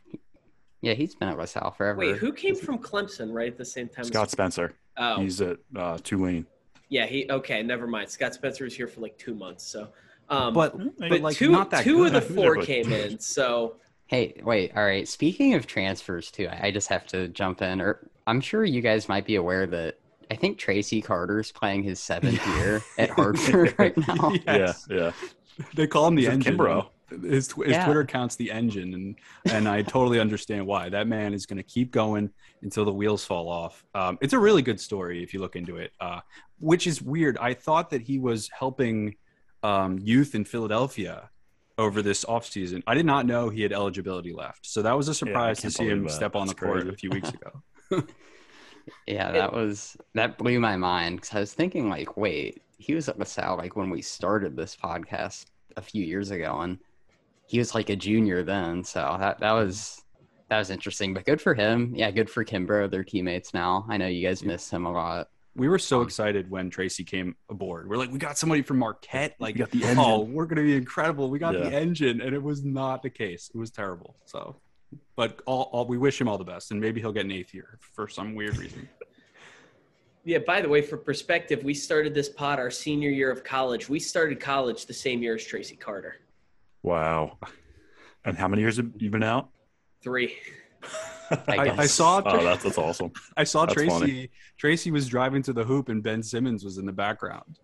yeah, he's been at LaSalle forever. wait, who came from Clemson right at the same time? as- Scott Spencer. Oh, He's at uh, Tulane. yeah. He okay. Never mind. Scott Spencer was here for like two months. So, um, But but but like two not that two good. of the four Really. came in. So Hey, wait, all right. Speaking of transfers too, I I just have to jump in. Or I'm sure you guys might be aware that I think Tracy Carter's playing his seventh year at Hartford right now. Yes. Yeah, yeah. They call him the He's at engine. Kimbrough. His, his Yeah. Twitter account's the engine, and and I totally understand why. That man is going to keep going until the wheels fall off. Um, it's a really good story if you look into it, uh, which is weird. I thought that he was helping um, youth in Philadelphia over this offseason. I did not know he had eligibility left, so that was a surprise to can't see him believe that. step on the That's court crazy. a few weeks ago. Yeah, that was that blew my mind because I was thinking like, wait, he was at LaSalle like when we started this podcast a few years ago, and he was like a junior then. So that that was that was interesting, but good for him. Yeah, good for Kimbrough. They're teammates now. I know you guys miss him a lot. We were so Um, excited when Tracy came aboard. We're like, we got somebody from Marquette. Like, We got the oh, engine. we're going to be incredible. We got Yeah. the engine. And it was not the case. It was terrible. So, but all, all we wish him all the best, and maybe he'll get an eighth year for some weird reason. Yeah, by the way, for perspective, we started this pod our senior year of college. We started college the same year as Tracy Carter. Wow. And how many years have you been out? Three. I I, guess. I saw Oh, that's that's awesome. I saw That's Tracy. funny. Tracy was driving to the hoop, and Ben Simmons was in the background.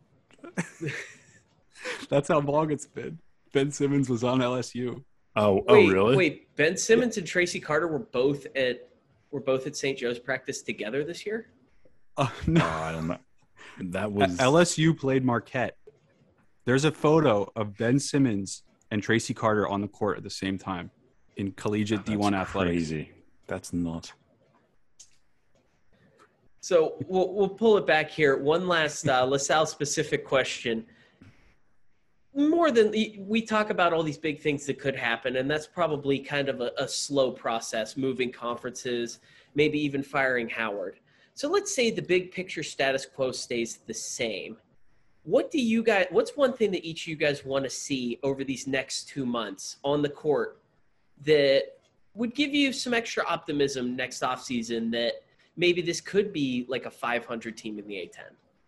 That's how long it's been. Ben Simmons was on L S U. Oh, Wait, oh, really? wait. Ben Simmons and Tracy Carter were both at were both at Saint Joe's practice together this year. Uh, Oh, no, I don't know. That was L S U played Marquette. There's a photo of Ben Simmons and Tracy Carter on the court at the same time in collegiate D one that's athletics. crazy. That's nuts. So we'll we'll pull it back here. One last uh, LaSalle specific question. More than we talk about all these big things that could happen, and that's probably kind of a, a slow process, moving conferences, maybe even firing Howard. So let's say the big picture status quo stays the same. What do you guys? What's one thing that each of you guys want to see over these next two months on the court that would give you some extra optimism next offseason that maybe this could be like a five hundred team in the A ten?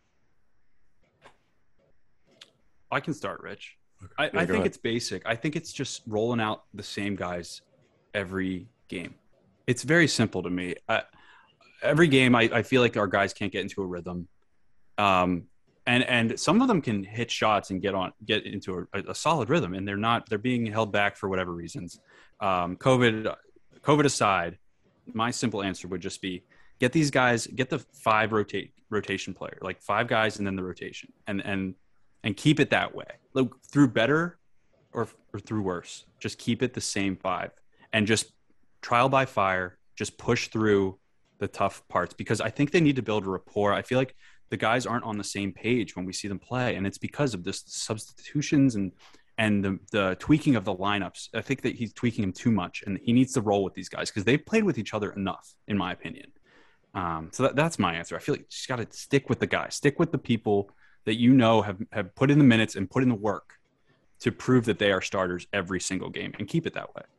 I can start, Rich. I, Yeah, I go think ahead. it's basic. I think it's just rolling out the same guys every game. It's very simple to me. I, every game, I, I feel like our guys can't get into a rhythm, um, and and some of them can hit shots and get on get into a, a solid rhythm, and they're not. They're being held back for whatever reasons. Um, COVID, COVID aside, my simple answer would just be get these guys, get the five rotate rotation player, like five guys, and then the rotation, and and. And keep it that way. Look, through better or, or through worse, just keep it the same five and just trial by fire, just push through the tough parts because I think they need to build a rapport. I feel like the guys aren't on the same page when we see them play, and it's because of this substitutions and and the, the tweaking of the lineups. I think that he's tweaking them too much, and he needs to roll with these guys because they've played with each other enough, in my opinion. Um, so that, that's my answer. I feel like you just got to stick with the guys, stick with the people that you know have, have put in the minutes and put in the work to prove that they are starters every single game and keep it that way.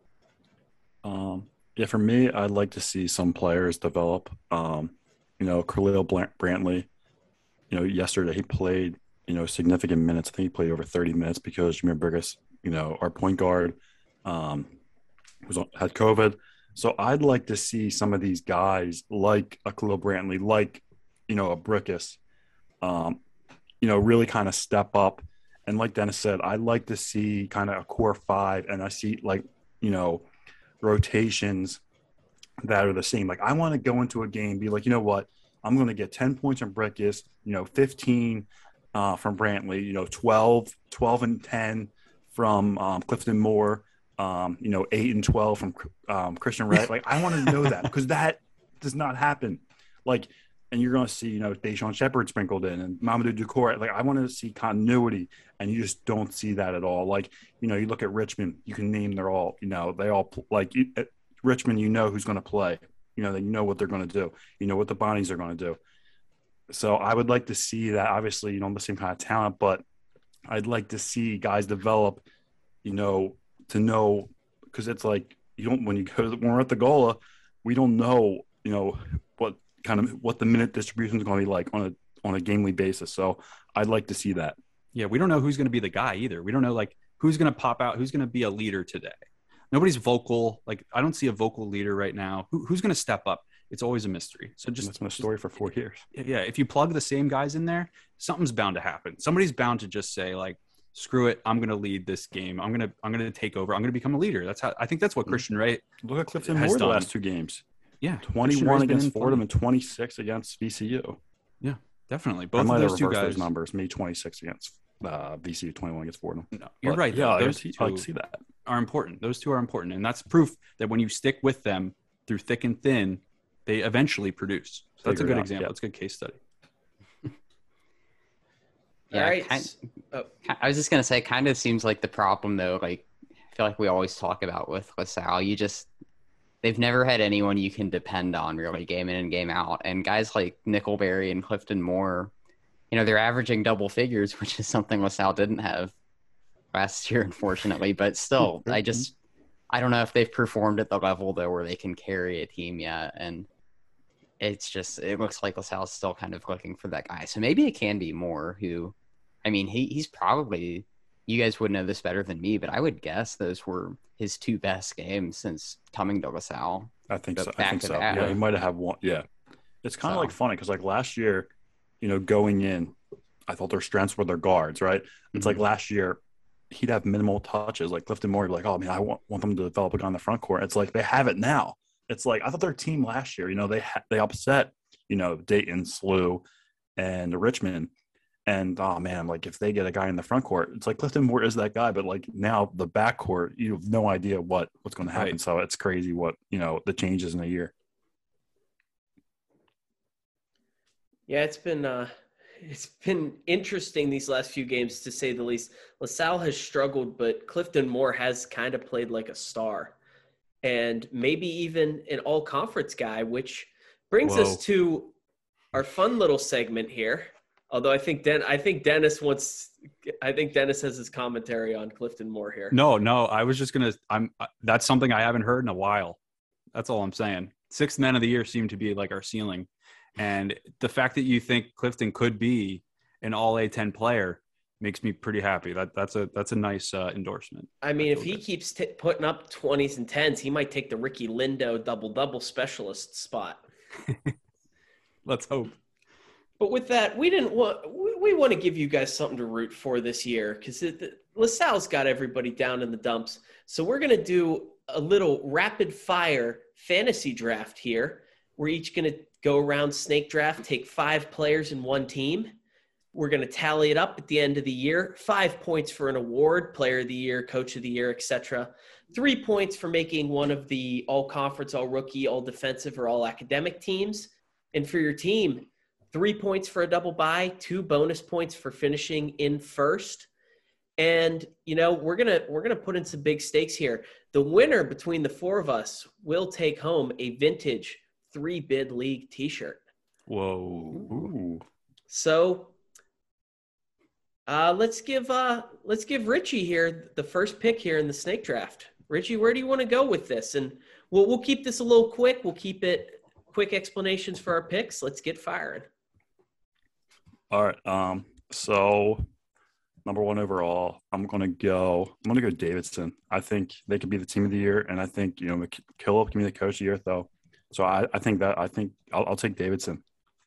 Um, yeah, for me, I'd like to see some players develop. Um, you know, Khalil Blant- Brantley, you know, yesterday he played, you know, significant minutes. I think he played over thirty minutes because Jameer Burgess, you know, our point guard, um, was on, had COVID. So I'd like to see some of these guys like a Khalil Brantley, like, you know, a Burgess, um, you know, really kind of step up. And like Dennis said, I'd like to see kind of a core five, and I see like, you know, rotations that are the same. Like I want to go into a game, be like, you know what, I'm going to get ten points from Burgess, you know, fifteen uh, from Brantley, you know, twelve, twelve and ten from um, Clifton Moore, um, you know, eight and twelve from um, Christian Ray. Like I want to know that because that does not happen. Like, and you're going to see, you know, Deshaun Shepard sprinkled in and Mamadou Ducour. Like, I want to see continuity, and you just don't see that at all. Like, you know, you look at Richmond, you can name they're all, you know, they all, like, you, at Richmond, you know who's going to play. You know, you know what they're going to do. You know what the Bonnies are going to do. So I would like to see that. Obviously, you know, the same kind of talent, but I'd like to see guys develop, you know, to know, because it's like, you don't, when you go, when we're at the Gola, we don't know, you know, what, kind of what the minute distribution is going to be like on a on a gamely basis. So I'd like to see that. Yeah, we don't know who's going to be the guy either. We don't know like who's going to pop out, who's going to be a leader today. Nobody's vocal. Like I don't see a vocal leader right now. Who, who's going to step up? It's always a mystery. So just That's my story for four years. Yeah, if you plug the same guys in there, something's bound to happen. Somebody's bound to just say like, "Screw it, I'm going to lead this game. I'm going to I'm going to take over. I'm going to become a leader." That's how I think that's what Christian Ray Look at Clifton has Moore the done. last two games. Yeah, twenty-one against been Fordham and twenty-six against V C U. Yeah, definitely. I Both might of have those two reversed guys. those numbers. Me twenty-six against uh, V C U, twenty-one against Fordham. No, you're But, right. Yeah, I those see, two I see that. are important. Those two are important, and that's proof that when you stick with them through thick and thin, they eventually produce. So that's a Figure it good out, example. yeah. That's a good case study. Yeah, All right. kind- Oh, I was just gonna say, kind of seems like the problem though. Like, I feel like we always talk about with LaSalle, you just they've never had anyone you can depend on really, game in and game out. And guys like Nickelberry and Clifton Moore, you know, they're averaging double figures, which is something LaSalle didn't have last year, unfortunately. But still, I just I don't know if they've performed at the level though where they can carry a team yet, and it's just it looks like LaSalle's still kind of looking for that guy. So maybe it can be Moore who, I mean, he he's probably, you guys would know this better than me, but I would guess those were his two best games since coming to LaSalle. I think But so. I back think to so. that. Yeah, he might have had one. Yeah, it's kind of So- like funny because like last year, you know, going in, I thought their strengths were their guards. Right. It's like Mhm. last year, he'd have minimal touches. Like Clifton Moore, would be like, oh man, I want, want them to develop a guy on the front court. It's like they have it now. It's like I thought their team last year, you know, they ha- they upset, you know, Dayton, SLU, and Richmond. And oh man, like if they get a guy in the front court, it's like Clifton Moore is that guy, but like now the back court, you have no idea what what's going to happen. Right. So it's crazy what, you know, the changes in a year. Yeah, it's been uh, it's been interesting these last few games to say the least. LaSalle has struggled, but Clifton Moore has kind of played like a star, and maybe even an all-conference guy, which brings Whoa. us to our fun little segment here. Although I think Den- I think Dennis wants, I think Dennis has his commentary on Clifton Moore here. No, no, I was just gonna. I'm. That's something I haven't heard in a while. That's all I'm saying. Sixth men of the year seem to be like our ceiling, and the fact that you think Clifton could be an All A ten player makes me pretty happy. That that's a that's a nice uh, endorsement. I mean, I if feel he good. keeps t- putting up twenties and tens, he might take the Ricky Lindo double-double specialist spot. Let's hope. But with that, we didn't want we, we want to give you guys something to root for this year because LaSalle's got everybody down in the dumps. So we're going to do a little rapid fire fantasy draft here. We're each going to go around snake draft, take five players in one team. We're going to tally it up at the end of the year. Five points for an award, player of the year, coach of the year, et cetera. Three points for making one of the all conference, all rookie, all defensive, or all academic teams. And for your team, three points for a double bye, two bonus points for finishing in first. And, you know, we're going to we're going to put in some big stakes here. The winner between the four of us will take home a vintage three bid league t-shirt. Whoa. Ooh. So uh, let's give uh, let's give Richie here the first pick here in the snake draft. Richie, where do you want to go with this? And we'll we'll keep this a little quick. We'll keep it quick explanations for our picks. Let's get firing. All right. Um, so number one overall, I'm gonna go. I'm gonna go Davidson. I think they could be the team of the year, and I think you know McKillop can be the coach of the year, though. So I, I think that I think I'll, I'll take Davidson.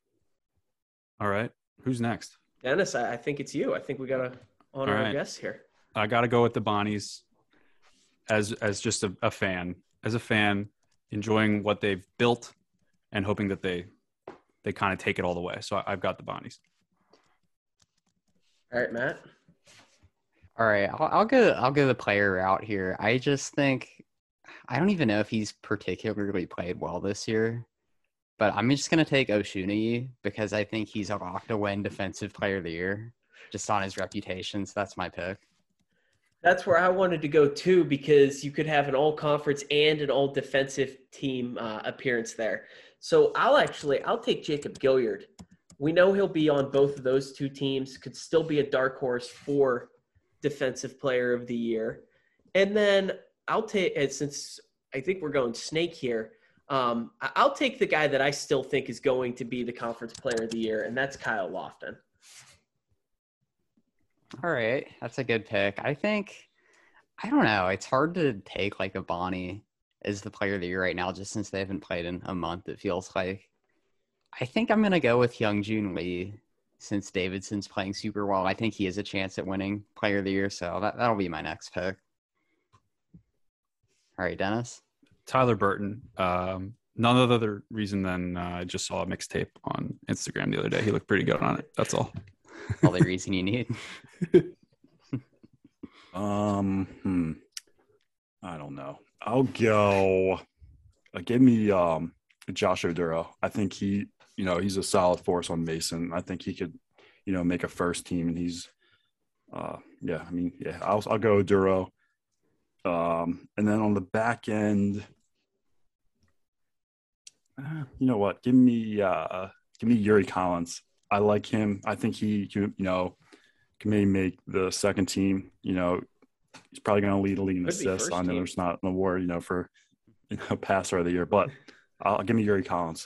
All right. Who's next? Dennis, I, I think it's you. I think we got to honor All our right. guests here. I got to go with the Bonnies as as just a, a fan, as a fan, enjoying what they've built and hoping that they they kind of take it all the way. So I, I've got the Bonnies. All right, Matt. All right, I'll, I'll go. I'll go the player route here. I just think I don't even know if he's particularly played well this year, but I'm just gonna take Oshunyi because I think he's a lock to win Defensive Player of the Year, just on his reputation. So that's my pick. That's where I wanted to go too, because you could have an all conference and an all defensive team uh, appearance there. So I'll actually, I'll take Jacob Gilliard. We know he'll be on both of those two teams, could still be a dark horse for Defensive Player of the Year. And then I'll take, and since I think we're going snake here, um, I- I'll take the guy that I still think is going to be the Conference Player of the Year, and that's Kyle Lofton. All right, that's a good pick. I think I don't know. It's hard to take like a Bonnie as the Player of the Year right now, just since they haven't played in a month. It feels like. I think I'm gonna go with Youngjoon Lee since Davidson's playing super well. I think he has a chance at winning Player of the Year, so that that'll be my next pick. All right, Dennis. Tyler Burton. Um, none other reason than uh, I just saw a mixtape on Instagram the other day. He looked pretty good on it. That's all. All the reason you need. Um, hmm. I don't know. I'll go. Uh, give me um Josh Oduro. I think he, you know, he's a solid force on Mason. I think he could, you know, make a first team, and he's, uh, yeah. I mean, yeah. I'll I'll go Oduro. Um, and then on the back end, uh, you know what? Give me uh, give me Yuri Collins. I like him. I think he, can, you know, can maybe make the second team. You know, he's probably going to lead the league in Could be assists. first I know team. there's not an award, you know, for you know, passer of the year, but I'll give me Yuri Collins.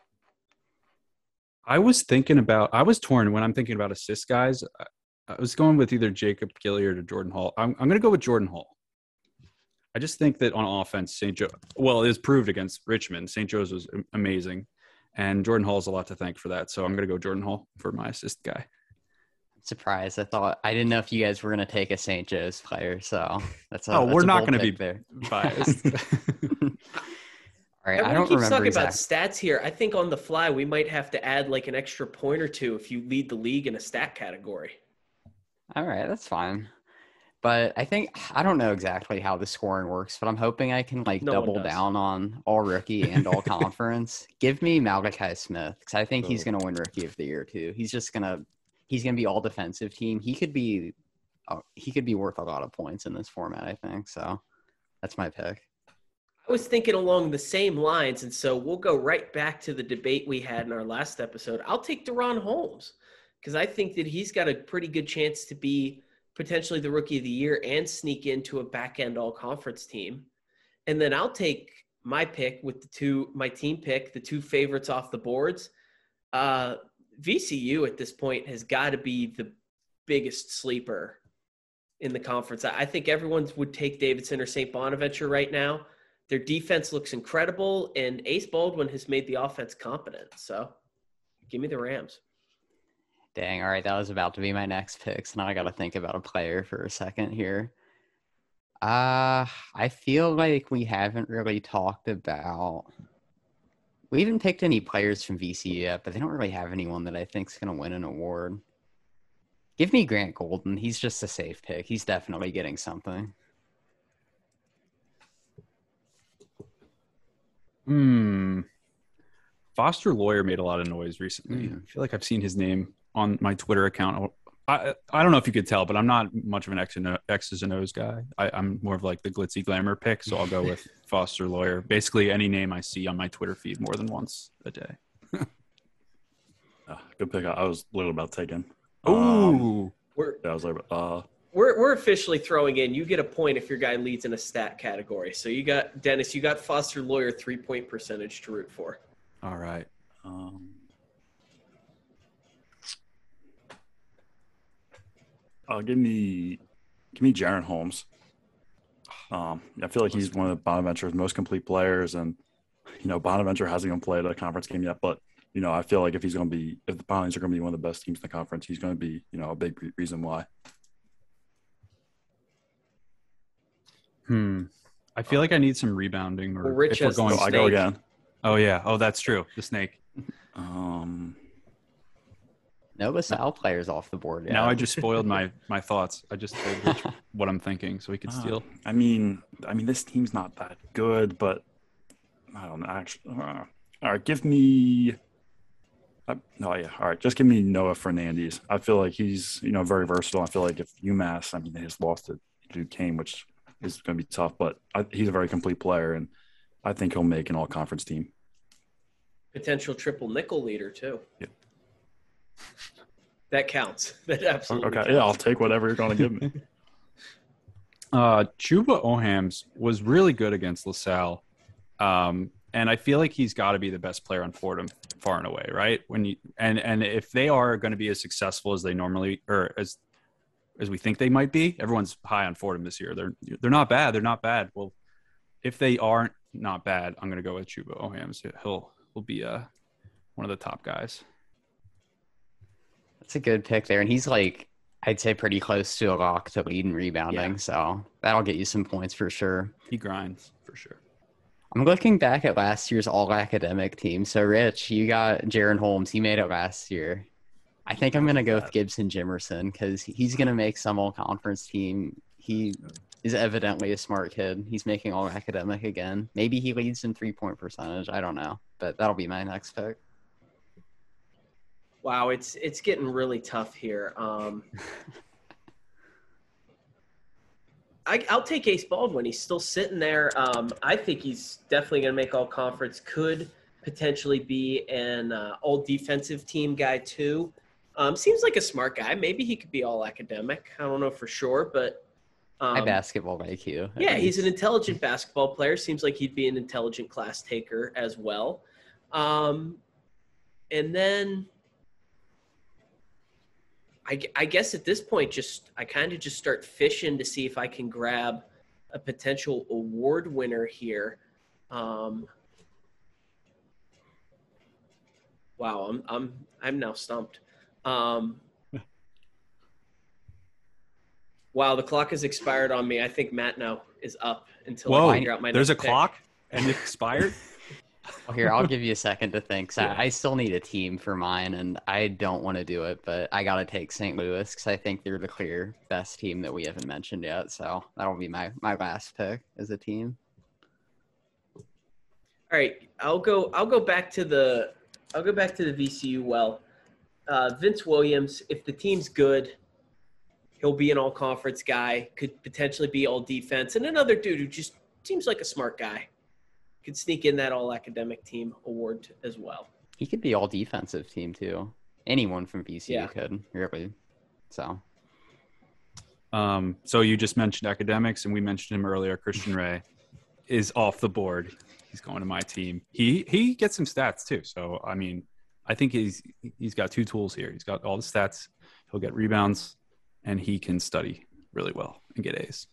I was thinking about, I was torn when I'm thinking about assist guys. I, I was going with either Jacob Gilliard or Jordan Hall. I'm, I'm going to go with Jordan Hall. I just think that on offense, Saint Joe, well, it was proved against Richmond. Saint Joe's was amazing, and Jordan Hall has a lot to thank for that. So I'm going to go Jordan Hall for my assist guy. Surprised. I thought I didn't know if you guys were going to take a Saint Joe's player, so that's a, Oh, that's we're a not bold going to be pick there. biased. All right, I Everyone don't keeps remember talking about exactly. stats here. I think on the fly we might have to add like an extra point or two if you lead the league in a stat category. All right, that's fine. But I think I don't know exactly how the scoring works, but I'm hoping I can like No one double does. down on all rookie and all conference. Give me Malachi Smith because I think he's Oh. going to win Rookie of the Year too. He's just gonna he's gonna be all defensive team. He could be oh, he could be worth a lot of points in this format. I think so. That's my pick. I was thinking along the same lines, and so we'll go right back to the debate we had in our last episode. I'll take De'Ron Holmes because I think that he's got a pretty good chance to be potentially the Rookie of the Year and sneak into a back-end all-conference team. And then I'll take my pick with the two, my team pick, the two favorites off the boards. Uh, V C U at this point has got to be the biggest sleeper in the conference. I think everyone would take Davidson or Saint Bonaventure right now. Their defense looks incredible, and Ace Baldwin has made the offense competent. So give me the Rams. Dang, all right, that was about to be my next pick. So now I got to think about a player for a second here. Uh, I feel like we haven't really talked about. We haven't picked any players from V C U yet, but they don't really have anyone that I think is going to win an award. Give me Grant Golden. He's just a safe pick. He's definitely getting something. Hmm. Foster Lawyer made a lot of noise recently. Mm. I feel like I've seen his name on my Twitter account. I I don't know if you could tell, but I'm not much of an X and o, X's and O's guy. I, I'm more of like the glitzy glamour pick, so I'll go with Foster Lawyer. Basically, any name I see on my Twitter feed more than once a day. Uh, good pick. I was literally about taking. Ooh. Um, We're yeah, I was like, uh, we're we're officially throwing in. You get a point if your guy leads in a stat category. So you got Dennis. You got Foster Lawyer three point percentage to root for. All right. um, uh, give me, give me Jaron Holmes. Um, I feel like he's one of Bonaventure's most complete players, and you know Bonaventure hasn't even played a conference game yet. But you know, I feel like if he's going to be, if the Bonnies are going to be one of the best teams in the conference, he's going to be, you know, a big re- reason why. Hmm. I feel like I need some rebounding, or Well, Rich if we're has the going. So I go snake. again. Oh yeah. Oh, that's true. The snake. Um, No LaSalle players off the board yet. Now I just spoiled my my thoughts. I just told Rich what I'm thinking, so he could uh, steal. I mean, I mean, this team's not that good, but I don't know. Actually, uh, all right, give me. Uh, no, yeah, all right. Just give me Noah Fernandez. I feel like he's, you know, very versatile. I feel like if UMass, I mean, they just lost to Duquesne, which is going to be tough, but I, he's a very complete player, and I think he'll make an all-conference team. Potential triple nickel leader too. Yeah. That counts. That absolutely Okay, counts. yeah, I'll take whatever you're going to give me. Uh, Chuba Ohams was really good against LaSalle, um, and I feel like he's got to be the best player on Fordham far and away, right? When you and and if they are going to be as successful as they normally or as as we think they might be, everyone's high on Fordham this year. They're they're not bad. They're not bad. Well, if they aren't not bad, I'm going to go with Chuba Ohams. He'll he'll be uh one of the top guys. That's a good pick there. And he's like, I'd say pretty close to a lock to lead in rebounding. Yeah. So that'll get you some points for sure. He grinds for sure. I'm looking back at last year's all academic team. So Rich, you got Jaron Holmes. He made it last year. I think I'm going to go with Gibson Jimerson because he's going to make some all conference team. He is evidently a smart kid. He's making all academic again. Maybe he leads in three point percentage. I don't know, but that'll be my next pick. Wow, it's it's getting really tough here. Um, I, I'll take Ace Baldwin. He's still sitting there. Um, I think he's definitely going to make all conference. Could potentially be an uh, all defensive team guy too. Um, seems like a smart guy. Maybe he could be all academic. I don't know for sure, but Um, High basketball I Q. Yeah, he's an intelligent basketball player. Seems like he'd be an intelligent class taker as well. Um, and then I, I guess at this point, just I kind of just start fishing to see if I can grab a potential award winner here. Um, wow, I'm I'm I'm now stumped. Um, wow, the clock has expired on me. I think Matt now is up until Whoa, I figure out my there's a next pick. clock and it expired? Well, here, I'll give you a second to think. So Yeah. I still need a team for mine, and I don't want to do it, but I got to take Saint Louis because I think they're the clear best team that we haven't mentioned yet. So that'll be my, my last pick as a team. All right, I'll go. I'll go back to the. I'll go back to the V C U. Well, uh, Vince Williams. If the team's good, he'll be an all-conference guy. Could potentially be all defense, and another dude who just seems like a smart guy. Could sneak in that all-academic team award as well. He could be all defensive team too. Anyone from V C U Yeah. could, really. So Um, so you just mentioned academics, and we mentioned him earlier. Christian Ray is off the board. He's going to my team. He he gets some stats too. So I mean, I think he's he's got two tools here. He's got all the stats. He'll get rebounds, and he can study really well and get A's.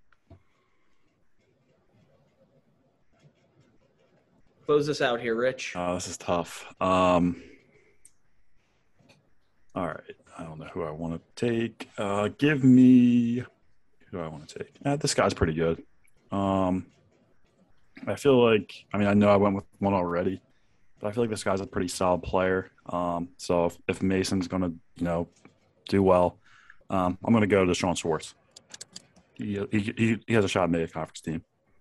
Close us out here, Rich. Oh, this is tough. Um, all right. I don't know who I want to take. Uh, give me who do I want to take. Eh, this guy's pretty good. Um, I feel like, I mean, I know I went with one already, but I feel like this guy's a pretty solid player. Um, so if, if Mason's going to, you know, do well, um, I'm going to go to Sean Schwartz. He, he, he has a shot at making a conference team.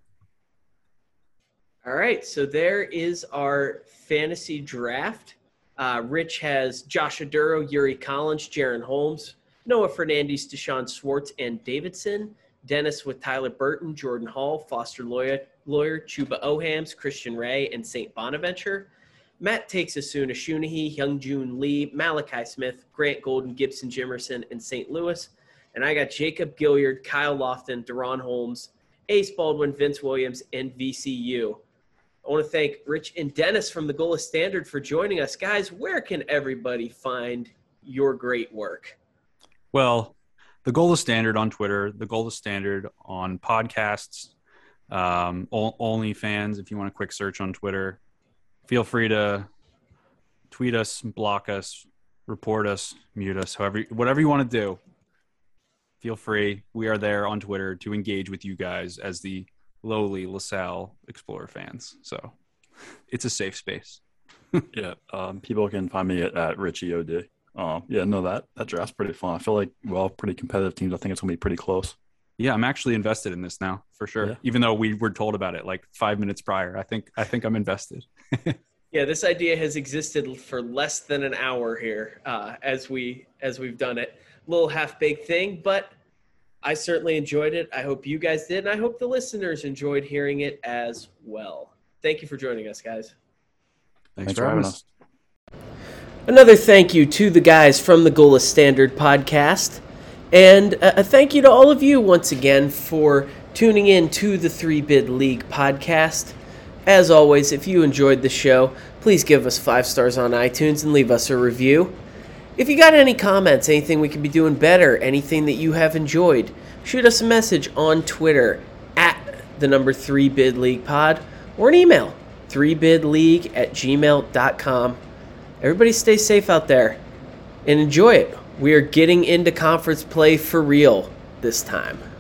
All right, so there is our fantasy draft. Uh, Rich has Josh Aduro, Yuri Collins, Jaron Holmes, Noah Fernandez, Deshaun Schwartz, and Davidson. Dennis with Tyler Burton, Jordan Hall, Foster Lawyer, Lawyer Chuba Ohams, Christian Ray, and Saint Bonaventure. Matt takes Asuna Shunahi, Hyungjun Lee, Malachi Smith, Grant Golden, Gibson Jimerson, and Saint Louis. And I got Jacob Gilliard, Kyle Lofton, Deron Holmes, Ace Baldwin, Vince Williams, and V C U. I want to thank Rich and Dennis from the Gola Standard for joining us. Guys, where can everybody find your great work? Well, the Gola Standard on Twitter, the Gola Standard on podcasts, um, OnlyFans, if you want a quick search on Twitter. Feel free to tweet us, block us, report us, mute us, however, whatever you want to do. Feel free. We are there on Twitter to engage with you guys as the lowly LaSalle Explorer fans. So it's a safe space. Yeah, um, people can find me at, at Richie O D. Um, yeah, no, that that draft's pretty fun. I feel like we're all pretty competitive teams. I think it's gonna be pretty close. Yeah, I'm actually invested in this now for sure. Yeah. Even though we were told about it like five minutes prior, I think I think I'm invested. Yeah, this idea has existed for less than an hour here uh, as we as we've done it. Little half-baked thing, but I certainly enjoyed it. I hope you guys did, and I hope the listeners enjoyed hearing it as well. Thank you for joining us, guys. Thanks, for having us. Another thank you to the guys from the Gola Standard podcast, and a thank you to all of you once again for tuning in to the Three Bid League podcast. As always, if you enjoyed the show, please give us five stars on iTunes and leave us a review. If you got any comments, anything we could be doing better, anything that you have enjoyed, shoot us a message on Twitter at the number three bid league pod or an email, three bid league at gmail dot com. Everybody stay safe out there and enjoy it. We are getting into conference play for real this time.